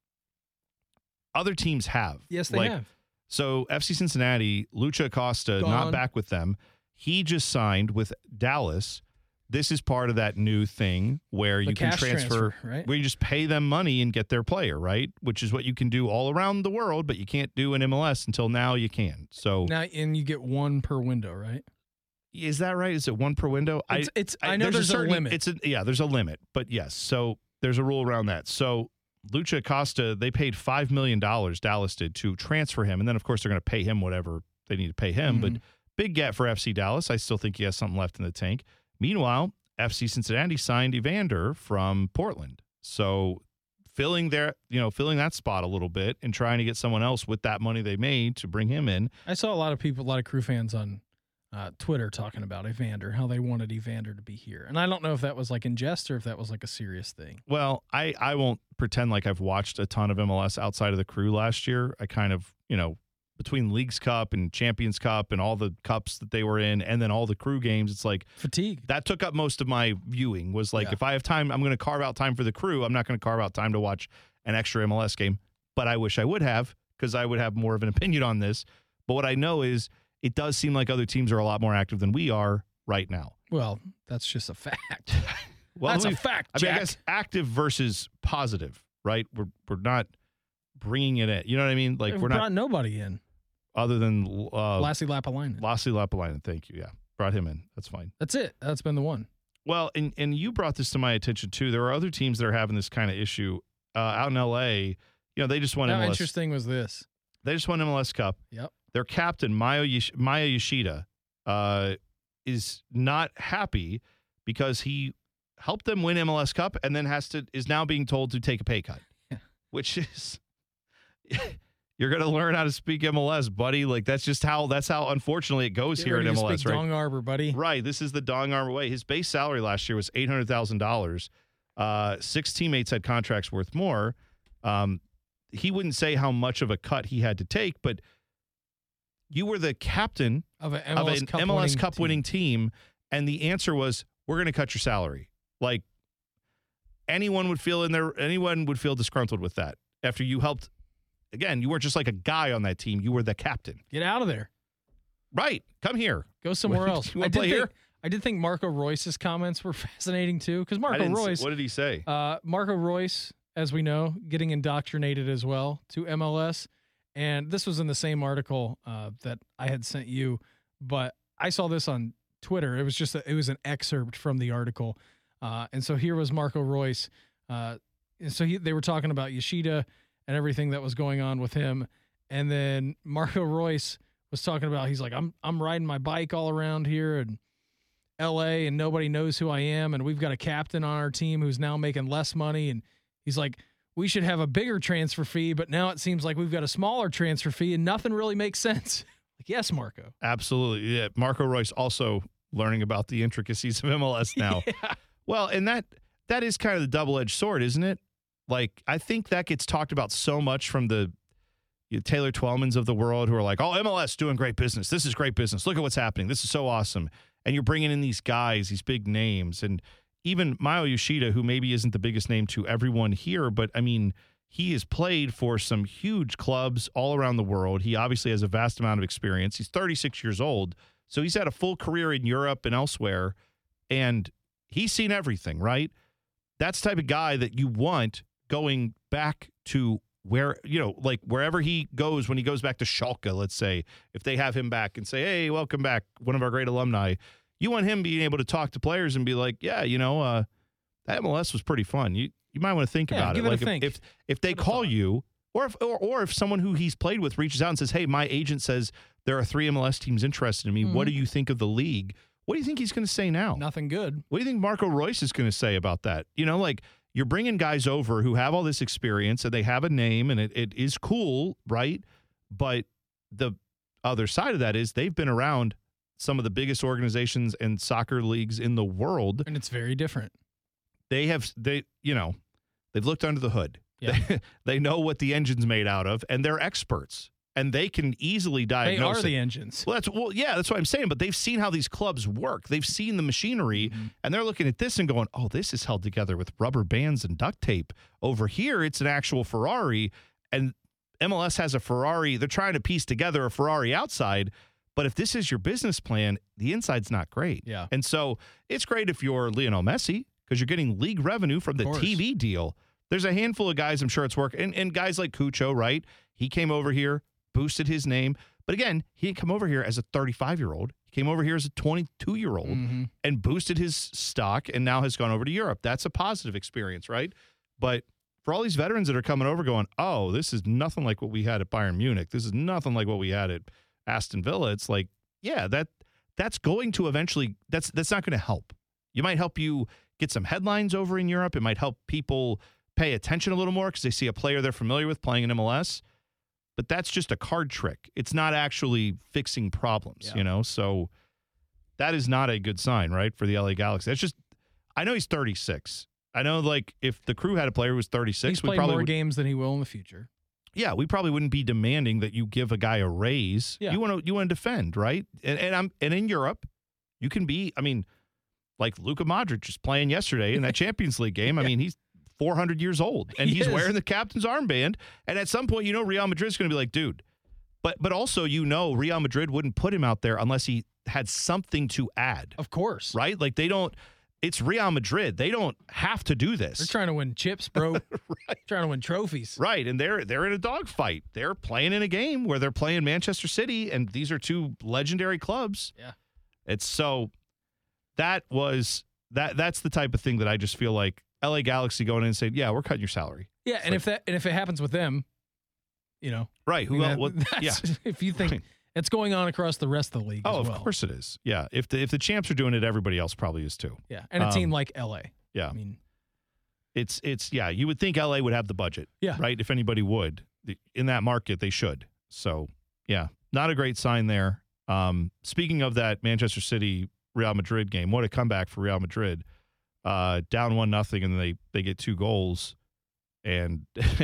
Speaker 4: Other teams have.
Speaker 5: Yes, they have.
Speaker 4: So FC Cincinnati, Lucha Acosta, not back with them. He just signed with Dallas. This is part of that new thing where you can transfer,
Speaker 5: right?
Speaker 4: Where you just pay them money and get their player, right? Which is what you can do all around the world, but you can't do in MLS until now you can. So
Speaker 5: now, and you get 1 per window, right?
Speaker 4: Is that right? Is it one per window?
Speaker 5: I know there's a limit.
Speaker 4: There's a limit, but yes. So there's a rule around that. So Lucha Acosta, they paid $5 million, Dallas did, to transfer him. And then, of course, they're going to pay him whatever they need to pay him. But big get for FC Dallas. I still think he has something left in the tank. Meanwhile, FC Cincinnati signed Evander from Portland. So filling that spot a little bit and trying to get someone else with that money they made to bring him in.
Speaker 5: I saw a lot of Crew fans on Twitter talking about Evander, how they wanted Evander to be here. And I don't know if that was like in jest or if that was like a serious thing.
Speaker 4: Well, I won't pretend like I've watched a ton of MLS outside of the Crew last year. I kind of, between Leagues Cup and Champions Cup and all the cups that they were in and then all the Crew games, it's like
Speaker 5: fatigue.
Speaker 4: That took up most of my viewing was like, if I have time, I'm going to carve out time for the Crew. I'm not going to carve out time to watch an extra MLS game. But I wish I would have, because I would have more of an opinion on this. But what I know is it does seem like other teams are a lot more active than we are right now.
Speaker 5: Well, that's just a fact.
Speaker 4: That's
Speaker 5: a fact, Jack.
Speaker 4: I guess active versus positive, right? We're not bringing it in. You know what I mean? Like
Speaker 5: we're brought nobody in.
Speaker 4: Other than
Speaker 5: Lassi
Speaker 4: Lapalainen, thank you. Yeah, brought him in. That's fine.
Speaker 5: That's it. That's been the one.
Speaker 4: Well, and you brought this to my attention too. There are other teams that are having this kind of issue out in L.A. They just won MLS.
Speaker 5: How interesting was this?
Speaker 4: They just won MLS Cup.
Speaker 5: Yep.
Speaker 4: Their captain Maya Yoshida is not happy because he helped them win MLS Cup and then is now being told to take a pay cut, which is. You're going to learn how to speak MLS, buddy. Like that's how unfortunately it goes here in MLS,
Speaker 5: right? Dong Arbor, buddy.
Speaker 4: Right. This is the Dong Arbor way. His base salary last year was $800,000. 6 teammates had contracts worth more. He wouldn't say how much of a cut he had to take, but you were the captain
Speaker 5: of an MLS
Speaker 4: Cup winning team, and the answer was, we're going to cut your salary. Like anyone would feel disgruntled with that after you helped. Again, you weren't just like a guy on that team. You were the captain.
Speaker 5: Get out of there.
Speaker 4: Right. Come here.
Speaker 5: Go somewhere else.
Speaker 4: You want to play here?
Speaker 5: I did think Marco Royce's comments were fascinating, too. Because Marco Royce.
Speaker 4: What did he say?
Speaker 5: Marco Royce, as we know, getting indoctrinated as well to MLS. And this was in the same article that I had sent you. But I saw this on Twitter. It was an excerpt from the article. And so here was Marco Royce. And so they were talking about Yoshida and everything that was going on with him. And then Marco Royce was talking about, he's like, I'm riding my bike all around here in LA and nobody knows who I am. And we've got a captain on our team who's now making less money. And he's like, we should have a bigger transfer fee, but now it seems like we've got a smaller transfer fee and nothing really makes sense. Like, yes, Marco.
Speaker 4: Absolutely. Yeah. Marco Royce also learning about the intricacies of MLS now.
Speaker 5: Yeah.
Speaker 4: Well, and that is kind of the double-edged sword, isn't it? Like, I think that gets talked about so much from the Taylor Twellmans of the world who are like, oh, MLS doing great business. This is great business. Look at what's happening. This is so awesome. And you're bringing in these guys, these big names. And even Maya Yoshida, who maybe isn't the biggest name to everyone here, but, I mean, he has played for some huge clubs all around the world. He obviously has a vast amount of experience. He's 36 years old. So he's had a full career in Europe and elsewhere. And he's seen everything, right? That's the type of guy that you want going back to where, like wherever he goes, when he goes back to Schalke, let's say, if they have him back and say, hey, welcome back, one of our great alumni, you want him being able to talk to players and be like, yeah, that MLS was pretty fun. You might want to think about it.
Speaker 5: Like
Speaker 4: if they call you, or if someone who he's played with reaches out and says, hey, my agent says there are 3 MLS teams interested in me. Mm-hmm. What do you think of the league? What do you think he's going to say now?
Speaker 5: Nothing good.
Speaker 4: What do you think Marco Royce is going to say about that? Like, you're bringing guys over who have all this experience and they have a name and it is cool, right? But the other side of that is they've been around some of the biggest organizations and soccer leagues in the world.
Speaker 5: And it's very different.
Speaker 4: They've looked under the hood.
Speaker 5: Yeah.
Speaker 4: They know what the engine's made out of, and they're experts. And they can easily diagnose
Speaker 5: They are the engines.
Speaker 4: That's what I'm saying. But they've seen how these clubs work. They've seen the machinery, and they're looking at this and going, oh, this is held together with rubber bands and duct tape. Over here, it's an actual Ferrari, and MLS has a Ferrari. They're trying to piece together a Ferrari outside, but if this is your business plan, the inside's not great.
Speaker 5: Yeah.
Speaker 4: And so it's great if you're Lionel Messi because you're getting league revenue from the TV deal. There's a handful of guys, I'm sure it's working, and guys like Cucho, right? He came over here, boosted his name. But again, he had come over here as a 35-year-old. He came over here as a 22-year-old and boosted his stock and now has gone over to Europe. That's a positive experience, right? But for all these veterans that are coming over going, oh, this is nothing like what we had at Bayern Munich. This is nothing like what we had at Aston Villa. It's like, yeah, that's going to eventually, that's not going to help. You might help you get some headlines over in Europe. It might help people pay attention a little more because they see a player they're familiar with playing in MLS. But that's just a card trick. It's not actually fixing problems, you know? So that is not a good sign, right, for the LA Galaxy. That's just, I know he's 36. I know, like, if the Crew had a player who was 36,
Speaker 5: he's playing more games than he will in the future.
Speaker 4: Yeah, we probably wouldn't be demanding that you give a guy a raise. Yeah. You want to defend, right? And in Europe, you can be, I mean, like Luka Modric is playing yesterday in that Champions League game. I mean, he's 400 years old, and he's wearing the captain's armband. And at some point, Real Madrid's going to be like, dude. But also, Real Madrid wouldn't put him out there unless he had something to add.
Speaker 5: Of course.
Speaker 4: Right? Like, they don't. It's Real Madrid. They don't have to do this.
Speaker 5: They're trying to win chips, bro. Right. Trying to win trophies.
Speaker 4: Right, and they're in a dogfight. They're playing in a game where they're playing Manchester City, and these are two legendary clubs.
Speaker 5: Yeah.
Speaker 4: It's so that's the type of thing that I just feel like LA Galaxy going in and saying, yeah, we're cutting your salary.
Speaker 5: Yeah, and if it happens with them,
Speaker 4: right?
Speaker 5: If you think it's going on across the rest of the league.
Speaker 4: Oh,
Speaker 5: as well.
Speaker 4: Of course it is. Yeah, if the champs are doing it, everybody else probably is too.
Speaker 5: Yeah, and a team like LA.
Speaker 4: Yeah,
Speaker 5: I mean,
Speaker 4: it's you would think LA would have the budget.
Speaker 5: Yeah,
Speaker 4: right. If anybody would in that market, they should. So yeah, not a great sign there. Speaking of that Manchester City Real Madrid game, what a comeback for Real Madrid. Down 1-0, and then they get 2 goals, and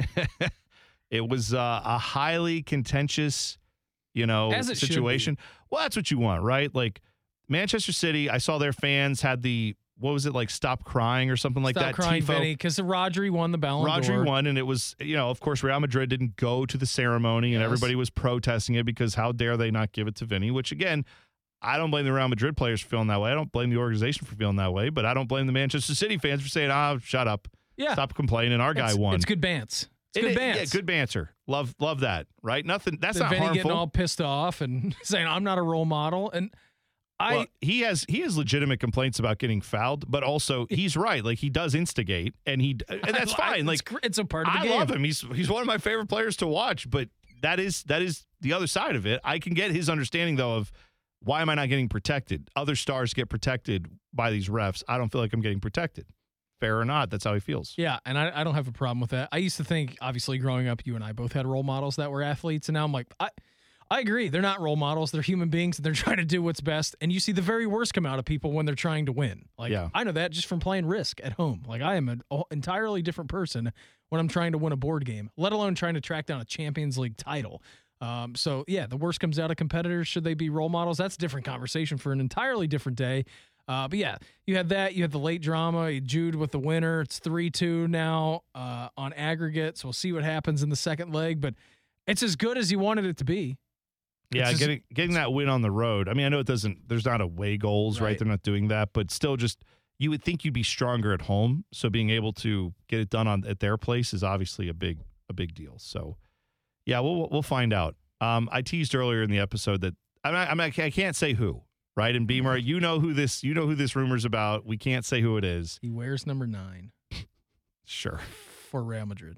Speaker 4: it was a highly contentious, situation. Well, that's what you want, right? Like Manchester City, I saw their fans had stop crying or something like that.
Speaker 5: Stop crying,
Speaker 4: tifo.
Speaker 5: Vinny, because Rodri won the Ballon d'Or.
Speaker 4: Rodri won, and it was, of course, Real Madrid didn't go to the ceremony, and everybody was protesting it because how dare they not give it to Vinny, which, again, I don't blame the Real Madrid players for feeling that way. I don't blame the organization for feeling that way, but I don't blame the Manchester City fans for saying, shut up.
Speaker 5: Yeah.
Speaker 4: Stop complaining. Our guy won.
Speaker 5: It's good bants. It's good bants.
Speaker 4: Yeah, good banter. Love that, right? Nothing. That's not
Speaker 5: Vinny
Speaker 4: harmful.
Speaker 5: Getting all pissed off and saying, I'm not a role model. And
Speaker 4: he has legitimate complaints about getting fouled, but also he's right. Like, he does instigate, and that's fine. Like,
Speaker 5: it's a part of the game.
Speaker 4: I love him. He's one of my favorite players to watch, but that is the other side of it. I can get his understanding, though, of why am I not getting protected? Other stars get protected by these refs. I don't feel like I'm getting protected. Fair or not, that's how he feels.
Speaker 5: Yeah, and I don't have a problem with that. I used to think, obviously, growing up, you and I both had role models that were athletes, and now I'm like, I agree. They're not role models. They're human beings, and they're trying to do what's best, and you see the very worst come out of people when they're trying to win. Like, I know that just from playing Risk at home. Like, I am an entirely different person when I'm trying to win a board game, let alone trying to track down a Champions League title. So, yeah, the worst comes out of competitors. Should they be role models? That's a different conversation for an entirely different day. But, yeah, you had that. You had the late drama. Jude with the winner. It's 3-2 now on aggregate, so we'll see what happens in the second leg. But it's as good as you wanted it to be.
Speaker 4: Yeah, getting that win on the road. I mean, I know there's not away goals, right? They're not doing that. But still, just you would think you'd be stronger at home. So being able to get it done at their place is obviously a big deal. So, yeah, we'll find out. I teased earlier in the episode that I can't say who, right? And Beamer, you know who this rumor's about. We can't say who it is.
Speaker 5: He wears number 9.
Speaker 4: Sure.
Speaker 5: For Real Madrid.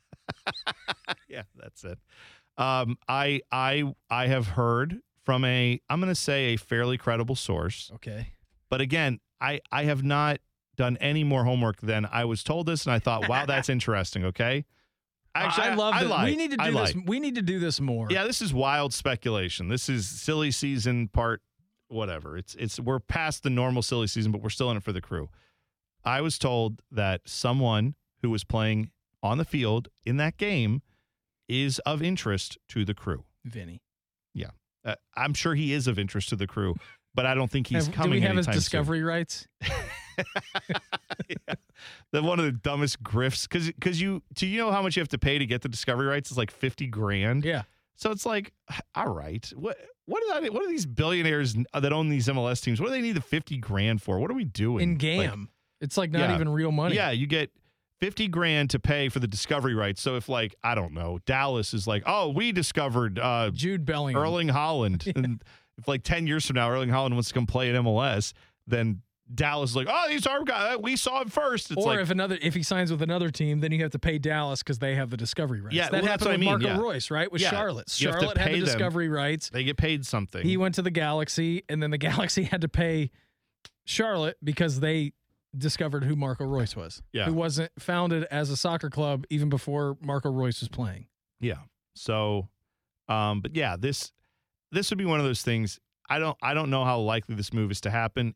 Speaker 4: Yeah, that's it. I have heard from I'm going to say a fairly credible source.
Speaker 5: Okay.
Speaker 4: But again, I have not done any more homework than I was told this, and I thought, wow, that's interesting. Okay. Actually,
Speaker 5: I love it. We need to do this.
Speaker 4: This.
Speaker 5: We need to do this more.
Speaker 4: Yeah, this is wild speculation. This is silly season part, whatever. We're past the normal silly season, but we're still in it for the Crew. I was told that someone who was playing on the field in that game is of interest to the Crew.
Speaker 5: Vinny.
Speaker 4: Yeah. I'm sure he is of interest to the Crew, but I don't think he's coming.
Speaker 5: Do we have his discovery
Speaker 4: soon.
Speaker 5: rights?
Speaker 4: Yeah. One of the dumbest grifts because you know how much you have to pay to get the discovery rights? It's like $50,000.
Speaker 5: Yeah.
Speaker 4: So it's like, all right, what are these billionaires that own these MLS teams? What do they need the $50,000 for? What are we doing?
Speaker 5: In game, it's like not even real money.
Speaker 4: Yeah, you get $50,000 to pay for the discovery rights. So if, like, I don't know, Dallas is like, oh, we discovered
Speaker 5: Jude Bellingham,
Speaker 4: Erling Haaland, and if like 10 years from now, Erling Haaland wants to come play in MLS, then Dallas is like, oh, these are guys. We saw him first. It's
Speaker 5: or
Speaker 4: like,
Speaker 5: if he signs with another team, then you have to pay Dallas because they have the discovery rights.
Speaker 4: Yeah,
Speaker 5: that
Speaker 4: well, that's what
Speaker 5: happened
Speaker 4: I
Speaker 5: with
Speaker 4: mean,
Speaker 5: Marco
Speaker 4: yeah.
Speaker 5: Royce, right? With
Speaker 4: Yeah,
Speaker 5: Charlotte.
Speaker 4: you have to
Speaker 5: Charlotte had
Speaker 4: pay
Speaker 5: the
Speaker 4: them.
Speaker 5: discovery rights.
Speaker 4: they get paid something.
Speaker 5: He went to the Galaxy, and then the Galaxy had to pay Charlotte because they discovered who Marco Royce was, who wasn't founded as a soccer club even before Marco Royce was playing.
Speaker 4: Yeah. So, but yeah, this would be one of those things. I don't know how likely this move is to happen.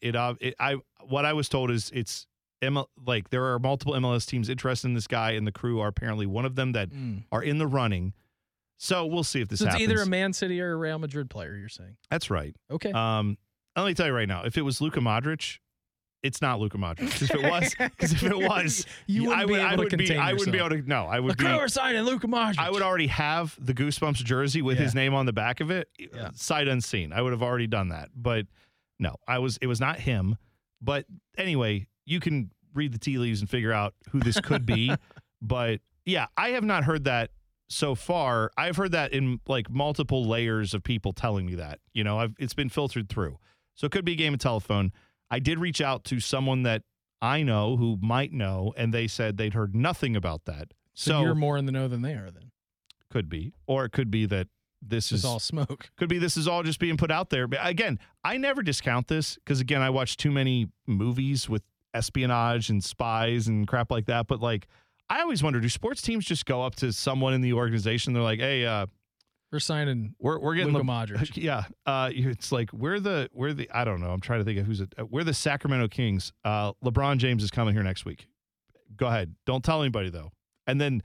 Speaker 4: What I was told is it's like there are multiple MLS teams interested in this guy, and the Crew are apparently one of them that are in the running. So we'll see if this happens.
Speaker 5: It's either a Man City or a Real Madrid player, you're saying.
Speaker 4: That's right.
Speaker 5: Okay.
Speaker 4: Let me tell you right now, if it was Luka Modric, it's not Luka Modric. Because if it was, I wouldn't be able to. No, I would be.
Speaker 5: We're signing Luka Modric.
Speaker 4: I would already have the Goosebumps jersey with his name on the back of it, sight unseen. I would have already done that. But no, it was not him. But anyway, you can read the tea leaves and figure out who this could be. But yeah, I have not heard that so far. I've heard that in like multiple layers of people telling me that. It's been filtered through. So it could be a game of telephone. I did reach out to someone that I know who might know, and they said they'd heard nothing about that.
Speaker 5: So you're more in the know than they are then.
Speaker 4: Could be. Or it could be that this is
Speaker 5: all smoke.
Speaker 4: Could be this is all just being put out there. But again, I never discount this because, again, I watch too many movies with espionage and spies and crap like that. But, like, I always wonder, do sports teams just go up to someone in the organization? They're like, hey,
Speaker 5: we're signing.
Speaker 4: We're getting
Speaker 5: Luka Modric.
Speaker 4: Yeah, it's like we're the I don't know. I'm trying to think of we're the Sacramento Kings. LeBron James is coming here next week. Go ahead. Don't tell anybody though. And then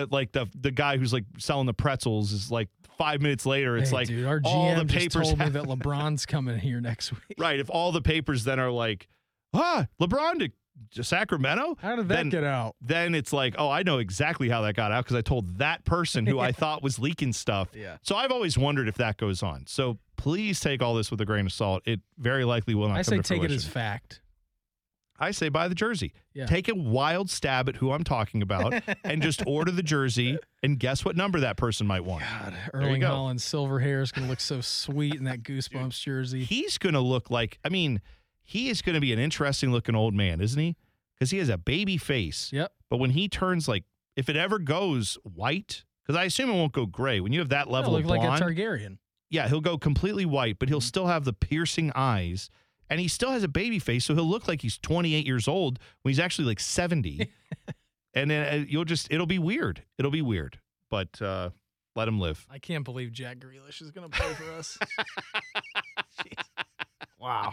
Speaker 4: the guy who's like selling the pretzels is like 5 minutes later. It's like
Speaker 5: dude, our
Speaker 4: all
Speaker 5: GM
Speaker 4: the papers
Speaker 5: just told me that LeBron's coming here next week.
Speaker 4: Right. If all the papers then are like, LeBron to Sacramento?
Speaker 5: How did that get out?
Speaker 4: Then it's like, oh, I know exactly how that got out because I told that person who I thought was leaking stuff.
Speaker 5: Yeah.
Speaker 4: So I've always wondered if that goes on. So please take all this with a grain of salt. It very likely will not come to fruition.
Speaker 5: I say take it as fact.
Speaker 4: I say buy the jersey.
Speaker 5: Yeah.
Speaker 4: Take a wild stab at who I'm talking about and just order the jersey and guess what number that person might want.
Speaker 5: God, Erling Haaland's silver hair is going to look so sweet in that Goosebumps jersey.
Speaker 4: He's going to look like, he is going to be an interesting looking old man, isn't he? Because he has a baby face.
Speaker 5: Yep.
Speaker 4: But when he turns if it ever goes white, because I assume it won't go gray. When you have that level of blonde.
Speaker 5: Like a Targaryen.
Speaker 4: Yeah, he'll go completely white, but he'll still have the piercing eyes. And he still has a baby face, so he'll look like he's 28 years old when he's actually like 70. And then it'll be weird. It'll be weird. But let him live.
Speaker 5: I can't believe Jack Grealish is going to play for us. Wow.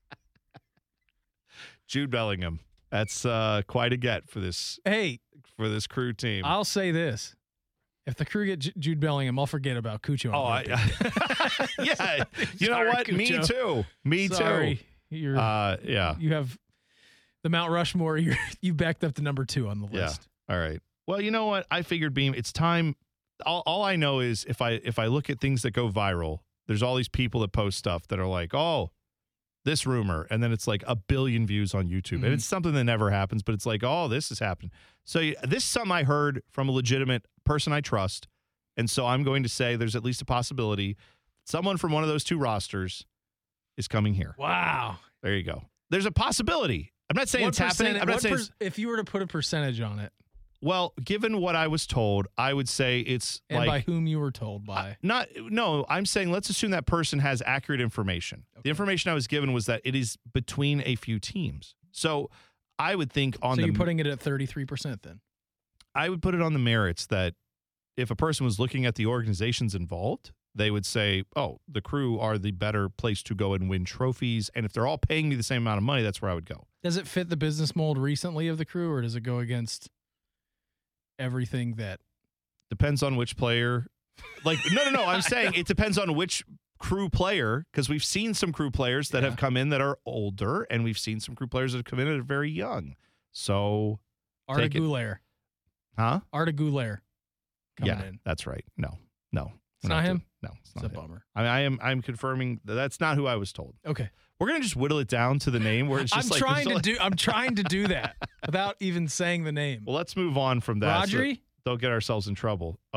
Speaker 4: Jude Bellingham. That's quite a get for this.
Speaker 5: Hey,
Speaker 4: for this Crew team.
Speaker 5: I'll say this: if the Crew get Jude Bellingham, I'll forget about Cucho.
Speaker 4: Yeah. You know what?
Speaker 5: Cucho.
Speaker 4: Me too. Me
Speaker 5: Sorry.
Speaker 4: too.
Speaker 5: Yeah. You have the Mount Rushmore. You backed up to number 2 on the list.
Speaker 4: Yeah. All right. Well, you know what? I figured, Beam, it's time. All I know is if I look at things that go viral, there's all these people that post stuff that are like, oh, this rumor, and then it's like 1 billion views on YouTube. And it's something that never happens, but it's like, oh, this has happened. So this is something I heard from a legitimate person I trust, and so I'm going to say there's at least a possibility someone from one of those 2 rosters is coming here.
Speaker 5: Wow.
Speaker 4: There you go. There's a possibility. I'm not saying it's happening. I'm not saying
Speaker 5: if you were to put a percentage on it.
Speaker 4: Well, given what I was told, I would say it's
Speaker 5: and by whom you were told by.
Speaker 4: No, I'm saying let's assume that person has accurate information. Okay. The information I was given was that it is between a few teams. So I would think
Speaker 5: So you're putting it at 33% then?
Speaker 4: I would put it on the merits that if a person was looking at the organizations involved, they would say, oh, the Crew are the better place to go and win trophies. And if they're all paying me the same amount of money, that's where I would go.
Speaker 5: Does it fit the business mold recently of the Crew, or does it go against everything that
Speaker 4: depends on which player? Like, no. I'm saying it depends on which Crew player, because we've seen some Crew players that have come in that are older, and we've seen some Crew players that have come in that are very young. So
Speaker 5: Arda Güler.
Speaker 4: Huh?
Speaker 5: Arda Güler coming in.
Speaker 4: That's right. No.
Speaker 5: It's not him?
Speaker 4: No, it's not
Speaker 5: him.
Speaker 4: It's
Speaker 5: a bummer.
Speaker 4: I'm confirming that's not who I was told.
Speaker 5: Okay.
Speaker 4: We're going to just whittle it down to the name where it's just
Speaker 5: I'm trying to do that without even saying the name.
Speaker 4: Well, let's move on from that.
Speaker 5: Rodri?
Speaker 4: So don't get ourselves in trouble. Oh,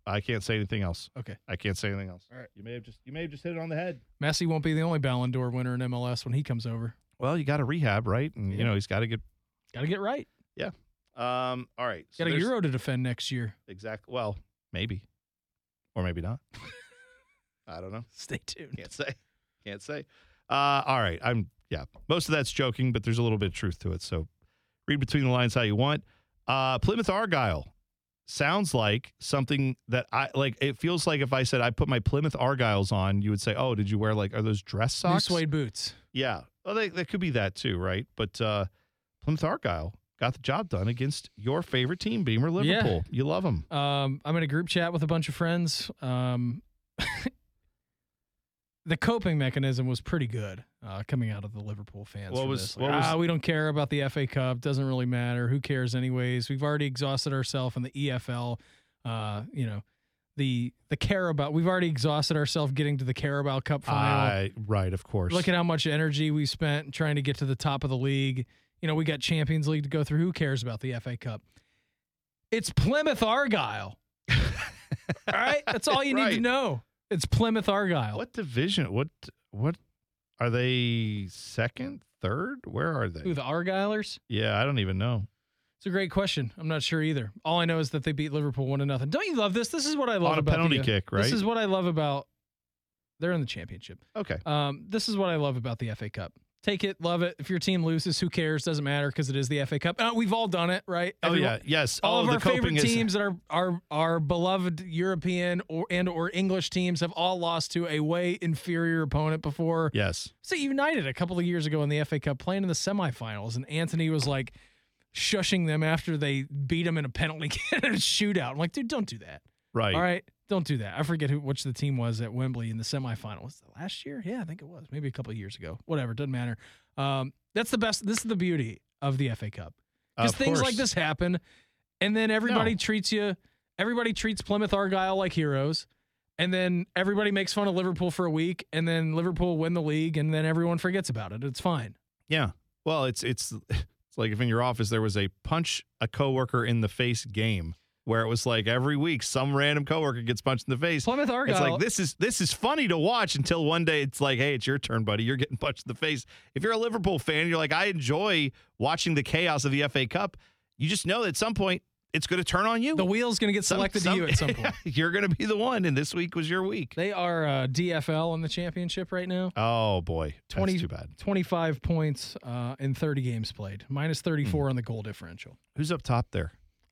Speaker 4: I can't say anything else.
Speaker 5: Okay.
Speaker 4: I can't say anything else.
Speaker 5: All right.
Speaker 4: You may have just hit it on the head.
Speaker 5: Messi won't be the only Ballon d'Or winner in MLS when he comes over.
Speaker 4: Well, you got to rehab, right? And he's got to get
Speaker 5: right.
Speaker 4: Yeah. All right. So
Speaker 5: got a Euro to defend next year.
Speaker 4: Exactly. Well, maybe. Or maybe not. I don't know.
Speaker 5: Stay tuned.
Speaker 4: Can't say. All right. Most of that's joking, but there's a little bit of truth to it. So read between the lines how you want. Plymouth Argyle sounds like something that I like. It feels like if I said I put my Plymouth Argyles on, you would say, "Oh, did you wear are those dress socks?"
Speaker 5: New suede boots.
Speaker 4: Yeah. Well, they could be that too, right? But Plymouth Argyle got the job done against your favorite team, Beamer Liverpool. Yeah. You love them.
Speaker 5: I'm in a group chat with a bunch of friends. The coping mechanism was pretty good coming out of the Liverpool fans. We don't care about the FA Cup. Doesn't really matter. Who cares anyways? We've already exhausted ourselves in the EFL. The Carabao. We've already exhausted ourselves getting to the Carabao Cup final.
Speaker 4: Right, of course.
Speaker 5: Look at how much energy we spent trying to get to the top of the league. We got Champions League to go through. Who cares about the FA Cup? It's Plymouth Argyle. All right? That's all you need to know. It's Plymouth Argyle.
Speaker 4: What division? What are they? Second, third? Where are they?
Speaker 5: Who, the Argylers?
Speaker 4: Yeah, I don't even know.
Speaker 5: It's a great question. I'm not sure either. All I know is that they beat Liverpool 1-0. Don't you love this? This is what I love about
Speaker 4: on a penalty kick, right?
Speaker 5: This is what I love about. They're in the championship.
Speaker 4: Okay.
Speaker 5: This is what I love about the FA Cup. Take it, love it. If your team loses, who cares? Doesn't matter because it is the FA Cup. We've all done it, right?
Speaker 4: Yes.
Speaker 5: All of our favorite teams that are our beloved European or English teams have all lost to a way inferior opponent before.
Speaker 4: Yes.
Speaker 5: So United a couple of years ago in the FA Cup playing in the semifinals, and Anthony was like shushing them after they beat him in a penalty kick in a shootout. I'm like, dude, don't do that.
Speaker 4: Right.
Speaker 5: All right. Don't do that. I forget which the team was at Wembley in the semifinal. Was it last year? Yeah, I think it was. Maybe a couple of years ago. Whatever. Doesn't matter. That's the best. This is the beauty of the FA Cup. Because things like this happen, and then everybody treats Plymouth Argyle like heroes, and then everybody makes fun of Liverpool for a week, and then Liverpool win the league, and then everyone forgets about it. It's fine.
Speaker 4: Yeah. Well, it's like if in your office there was a punch a coworker in the face game, where it was like every week some random coworker gets punched in the face.
Speaker 5: Plymouth Argyle.
Speaker 4: It's like this is funny to watch until one day it's like, hey, it's your turn, buddy. You're getting punched in the face. If you're a Liverpool fan, you're like, I enjoy watching the chaos of the FA Cup. You just know that at some point it's going to turn on you.
Speaker 5: The wheel's going to get selected to you at some point.
Speaker 4: You're going to be the one, and this week was your week.
Speaker 5: They are DFL in the championship right now.
Speaker 4: Oh, boy. That's too bad.
Speaker 5: 25 points in 30 games played. Minus 34 on the goal differential.
Speaker 4: Who's up top there?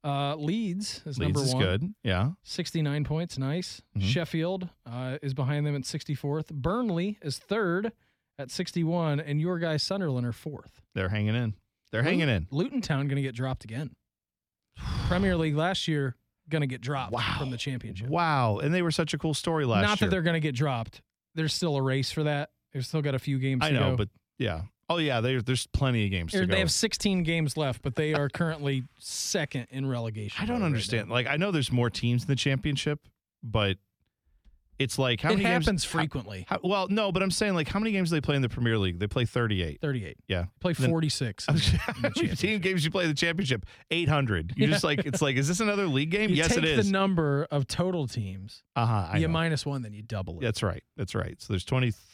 Speaker 5: Leeds is number one.
Speaker 4: Leeds is good, yeah.
Speaker 5: 69 points, nice.
Speaker 4: Mm-hmm.
Speaker 5: Sheffield is behind them at 64th. Burnley is third at 61, and your guys Sunderland are fourth.
Speaker 4: They're hanging in. Hanging in.
Speaker 5: Luton Town going to get dropped again. Premier League last year going to get dropped from the championship.
Speaker 4: Wow, and they were such a cool story last year.
Speaker 5: Not that they're going to get dropped. There's still a race for that. They've still got a few games to go.
Speaker 4: I know, but yeah. Oh, yeah, there's plenty of games to go.
Speaker 5: They have 16 games left, but they are currently second in relegation.
Speaker 4: I don't understand. Like, I know there's more teams in the championship, but it's like how many games? It
Speaker 5: happens frequently.
Speaker 4: Well, no, but I'm saying, like, how many games do they play in the Premier League? They play 38.
Speaker 5: 38.
Speaker 4: Yeah.
Speaker 5: Play 46.
Speaker 4: How many team games you play in the championship? 800. You're just like, it's like, is this another league game?
Speaker 5: Yes,
Speaker 4: it is.
Speaker 5: Take the number of total teams. You minus one, then you double it.
Speaker 4: That's right. So there's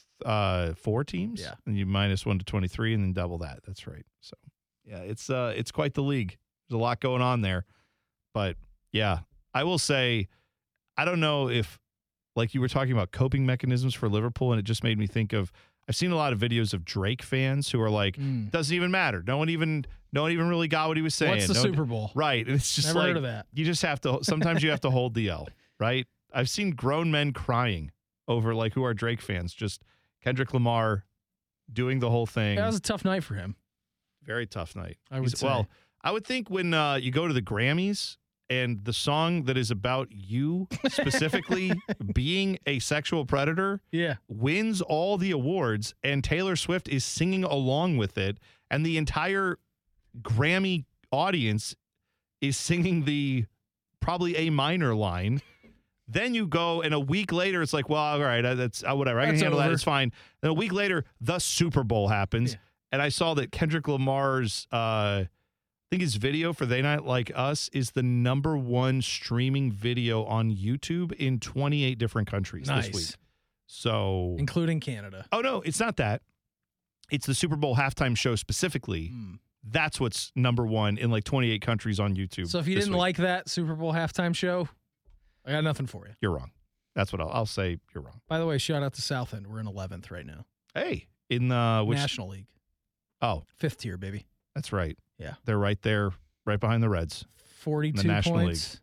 Speaker 4: 24 teams.
Speaker 5: Yeah.
Speaker 4: And you minus 1 to 23 and then double that. That's right. So, yeah, it's quite the league. There's a lot going on there. But, yeah, I will say, I don't know if, like you were talking about coping mechanisms for Liverpool, and it just made me think of, I've seen a lot of videos of Drake fans who are like, doesn't even matter. No one even really got what he was saying.
Speaker 5: What's the Super Bowl?
Speaker 4: Right. And it's just
Speaker 5: Never
Speaker 4: like,
Speaker 5: heard of that.
Speaker 4: You just have to, sometimes you have to hold the L, right? I've seen grown men crying over, like, who are Drake fans, just Kendrick Lamar doing the whole thing.
Speaker 5: That was a tough night for him.
Speaker 4: Very tough night.
Speaker 5: I would say.
Speaker 4: Well, I would think when you go to the Grammys and the song that is about you specifically being a sexual predator wins all the awards, and Taylor Swift is singing along with it, and the entire Grammy audience is singing the probably A minor line. Then you go, and a week later, it's like, well, all right, that's whatever. I can handle that. It's fine. And a week later, the Super Bowl happens, and I saw that Kendrick Lamar's think his video for They Not Like Us is the #1 streaming video on YouTube in 28 different countries this week. So,
Speaker 5: including Canada.
Speaker 4: Oh, no, it's not that. It's the Super Bowl halftime show specifically. That's what's #1 in like 28 countries on YouTube.
Speaker 5: So if you didn't like that Super Bowl halftime show, I got nothing for you.
Speaker 4: You're wrong. That's what I'll say. You're wrong.
Speaker 5: By the way, shout out to South End. We're in 11th right now.
Speaker 4: Hey, in the
Speaker 5: National League.
Speaker 4: Oh,
Speaker 5: 5th tier, baby.
Speaker 4: that's right.
Speaker 5: Yeah.
Speaker 4: They're right there, right behind the Reds.
Speaker 5: 42
Speaker 4: National
Speaker 5: points.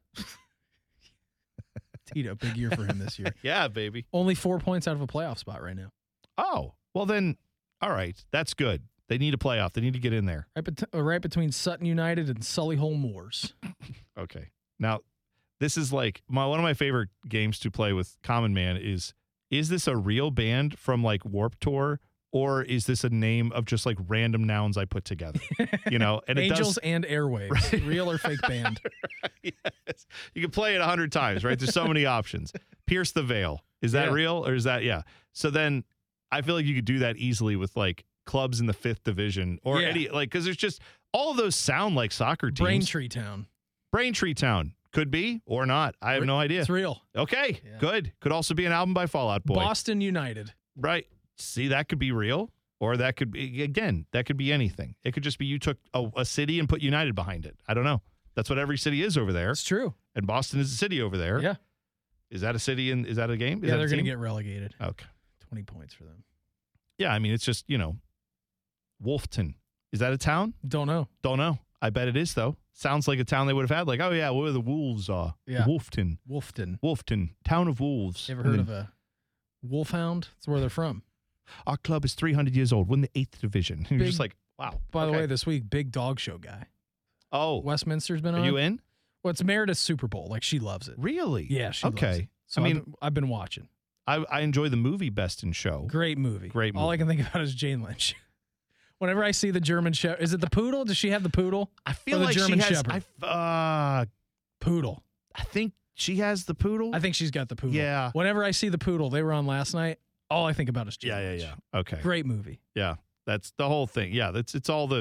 Speaker 5: Tito, big year for him this year.
Speaker 4: Yeah, baby.
Speaker 5: Only 4 points out of a playoff spot right now.
Speaker 4: Oh, well then, all right. That's good. They need a playoff. They need to get in there.
Speaker 5: Right between Sutton United and Solihull Moors.
Speaker 4: Okay. Now, this is like one of my favorite games to play with Common Man is this a real band from like Warped Tour, or is this a name of just like random nouns I put together? And
Speaker 5: Angels and Airwaves, right? Real or fake band.
Speaker 4: Yes. You can play it 100 times, right? There's so many options. Pierce the Veil. Is that real or is that, So then I feel like you could do that easily with like clubs in the 5th division or any, like, because there's just all of those sound like soccer teams. Braintree Town. Could be or not. I have no idea.
Speaker 5: It's real.
Speaker 4: Okay, good. Could also be an album by Fall Out Boy.
Speaker 5: Boston United.
Speaker 4: Right. See, that could be real, or that could be, again, that could be anything. It could just be you took a city and put United behind it. I don't know. That's what every city is over there.
Speaker 5: It's true.
Speaker 4: And Boston is a city over there.
Speaker 5: Yeah.
Speaker 4: Is that a city and is that a game?
Speaker 5: They're going to get relegated.
Speaker 4: Okay.
Speaker 5: 20 points for them.
Speaker 4: Yeah, I mean, it's just, Wolfton. Is that a town?
Speaker 5: Don't know.
Speaker 4: I bet it is, though. Sounds like a town they would have had. Like, oh, yeah, where the wolves are.
Speaker 5: Yeah.
Speaker 4: Wolfton. Town of wolves.
Speaker 5: You ever heard of a wolfhound? That's where they're from.
Speaker 4: Our club is 300 years old. We're in the 8th division. You're just like, wow.
Speaker 5: By the way, this week, big dog show guy.
Speaker 4: Oh.
Speaker 5: Westminster's been on.
Speaker 4: Are you in?
Speaker 5: Well, it's Meredith's Super Bowl. Like, she loves it.
Speaker 4: Really?
Speaker 5: Yeah, she loves it. So I've been watching.
Speaker 4: I enjoy the movie Best in Show.
Speaker 5: Great movie. All I can think about is Jane Lynch. Whenever I see the German Shepherd, is it the poodle? Does she have the poodle?
Speaker 4: I feel like
Speaker 5: German
Speaker 4: she has.
Speaker 5: Shepherd? Poodle.
Speaker 4: I think she has the poodle.
Speaker 5: I think she's got the poodle.
Speaker 4: Yeah.
Speaker 5: Whenever I see the poodle, they were on last night. All I think about is Jane Lynch.
Speaker 4: Yeah. Okay.
Speaker 5: Great movie.
Speaker 4: Yeah, that's the whole thing. Yeah, it's all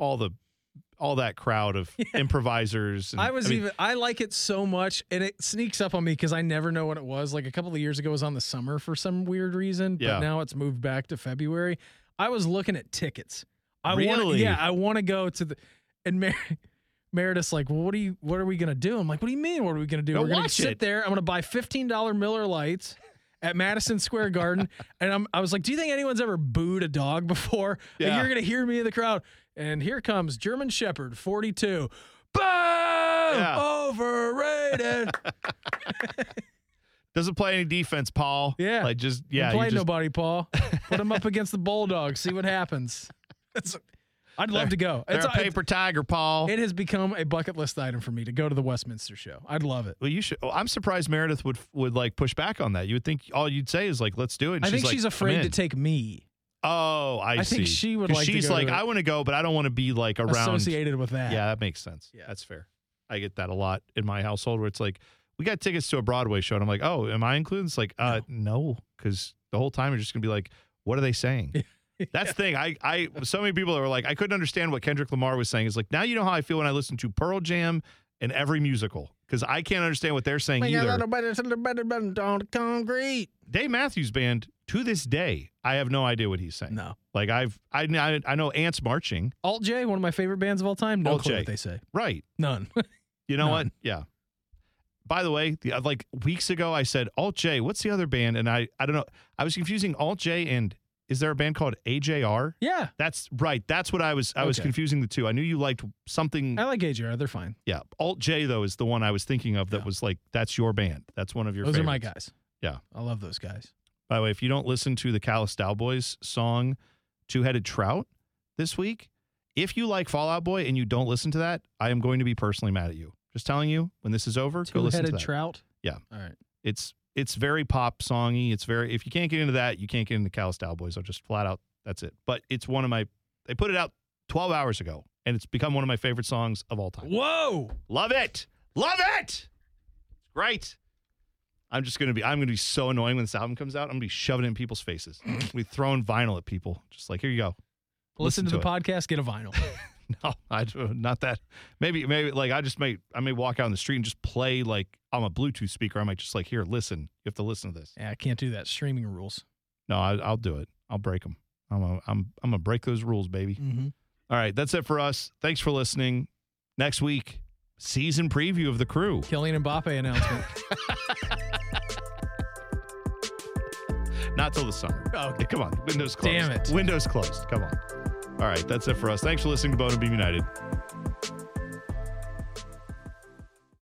Speaker 4: that crowd of improvisers. And,
Speaker 5: I like it so much, and it sneaks up on me because I never know what it was. Like a couple of years ago, it was on the summer for some weird reason, but now it's moved back to February. I was looking at tickets. I want to go to the, and Meredith's like, well, what are we gonna do? I'm like, what do you mean? What are we gonna do? We're gonna sit there. I'm gonna buy $15 Miller Lights at Madison Square Garden, and I was like, do you think anyone's ever booed a dog before? Yeah. And you're gonna hear me in the crowd, and here comes German Shepherd 42. Boom! Yeah. Overrated.
Speaker 4: Doesn't play any defense, Paul.
Speaker 5: Yeah.
Speaker 4: Like just
Speaker 5: Don't play nobody, Paul. Put him up against the Bulldogs. See what happens. I'd love to go.
Speaker 4: It's a paper tiger, Paul.
Speaker 5: It has become a bucket list item for me to go to the Westminster show. I'd love it.
Speaker 4: Well, you should. I'm surprised Meredith would like push back on that. You would think all you'd say is like, let's do it. And
Speaker 5: I think she's afraid to take me.
Speaker 4: Oh, I see.
Speaker 5: I think she would like to go.
Speaker 4: She's like, I want to go, but I don't want to be like around.
Speaker 5: Associated with that.
Speaker 4: Yeah, that makes sense. Yeah, that's fair. I get that a lot in my household where it's like, we got tickets to a Broadway show. And I'm like, oh, am I included? It's like, no, because the whole time you're just going to be like, what are they saying? That's the thing. I so many people are like, I couldn't understand what Kendrick Lamar was saying. It's like, now you know how I feel when I listen to Pearl Jam and every musical, because I can't understand what they're saying either. Dave Matthews Band, to this day, I have no idea what he's saying.
Speaker 5: No.
Speaker 4: Like I know Ants Marching.
Speaker 5: Alt J, one of my favorite bands of all time. No
Speaker 4: Alt
Speaker 5: clue
Speaker 4: J.
Speaker 5: what they say.
Speaker 4: Right.
Speaker 5: None.
Speaker 4: You know what? Yeah. By the way, like weeks ago, I said Alt J. What's the other band? And I don't know. I was confusing Alt J and is there a band called AJR?
Speaker 5: Yeah.
Speaker 4: That's right. That's what I was confusing the two. I knew you liked something.
Speaker 5: I like AJR. They're fine.
Speaker 4: Yeah. Alt J, though, is the one I was thinking of that was like, that's your band. That's one of your favorites.
Speaker 5: Those are my guys.
Speaker 4: Yeah.
Speaker 5: I love those guys.
Speaker 4: By the way, if you don't listen to the Calistal Boys song, Two-Headed Trout, this week, if you like Fall Out Boy and you don't listen to that, I am going to be personally mad at you. Just telling you, when this is over, go listen to that.
Speaker 5: Two-Headed Trout?
Speaker 4: Yeah.
Speaker 5: All right.
Speaker 4: It's very pop songy. It's very, if you can't get into that, you can't get into Calistal Boys. I'll just flat out, that's it. But it's one of my, they put it out 12 hours ago, and it's become one of my favorite songs of all time.
Speaker 5: Whoa!
Speaker 4: Love it! Love it! It's great. I'm going to be so annoying when this album comes out. I'm going to be shoving it in people's faces. I'm going to be throwing vinyl at people. Just like, here you go.
Speaker 5: Listen to the podcast, get a vinyl.
Speaker 4: No, not that. Maybe like I may walk out in the street and just play like on a Bluetooth speaker. I might just like, here, listen. You have to listen to this.
Speaker 5: Yeah, I can't do that. Streaming rules.
Speaker 4: No, I'll do it. I'll break them. I'm gonna break those rules, baby.
Speaker 5: Mm-hmm.
Speaker 4: All right, that's it for us. Thanks for listening. Next week, season preview of The Crew.
Speaker 5: Kylian Mbappe announcement.
Speaker 4: Not till the summer.
Speaker 5: Oh,
Speaker 4: okay, come on. Windows closed.
Speaker 5: Damn it.
Speaker 4: Windows closed. Come on. All right, that's it for us. Thanks for listening to Bone and Beam United.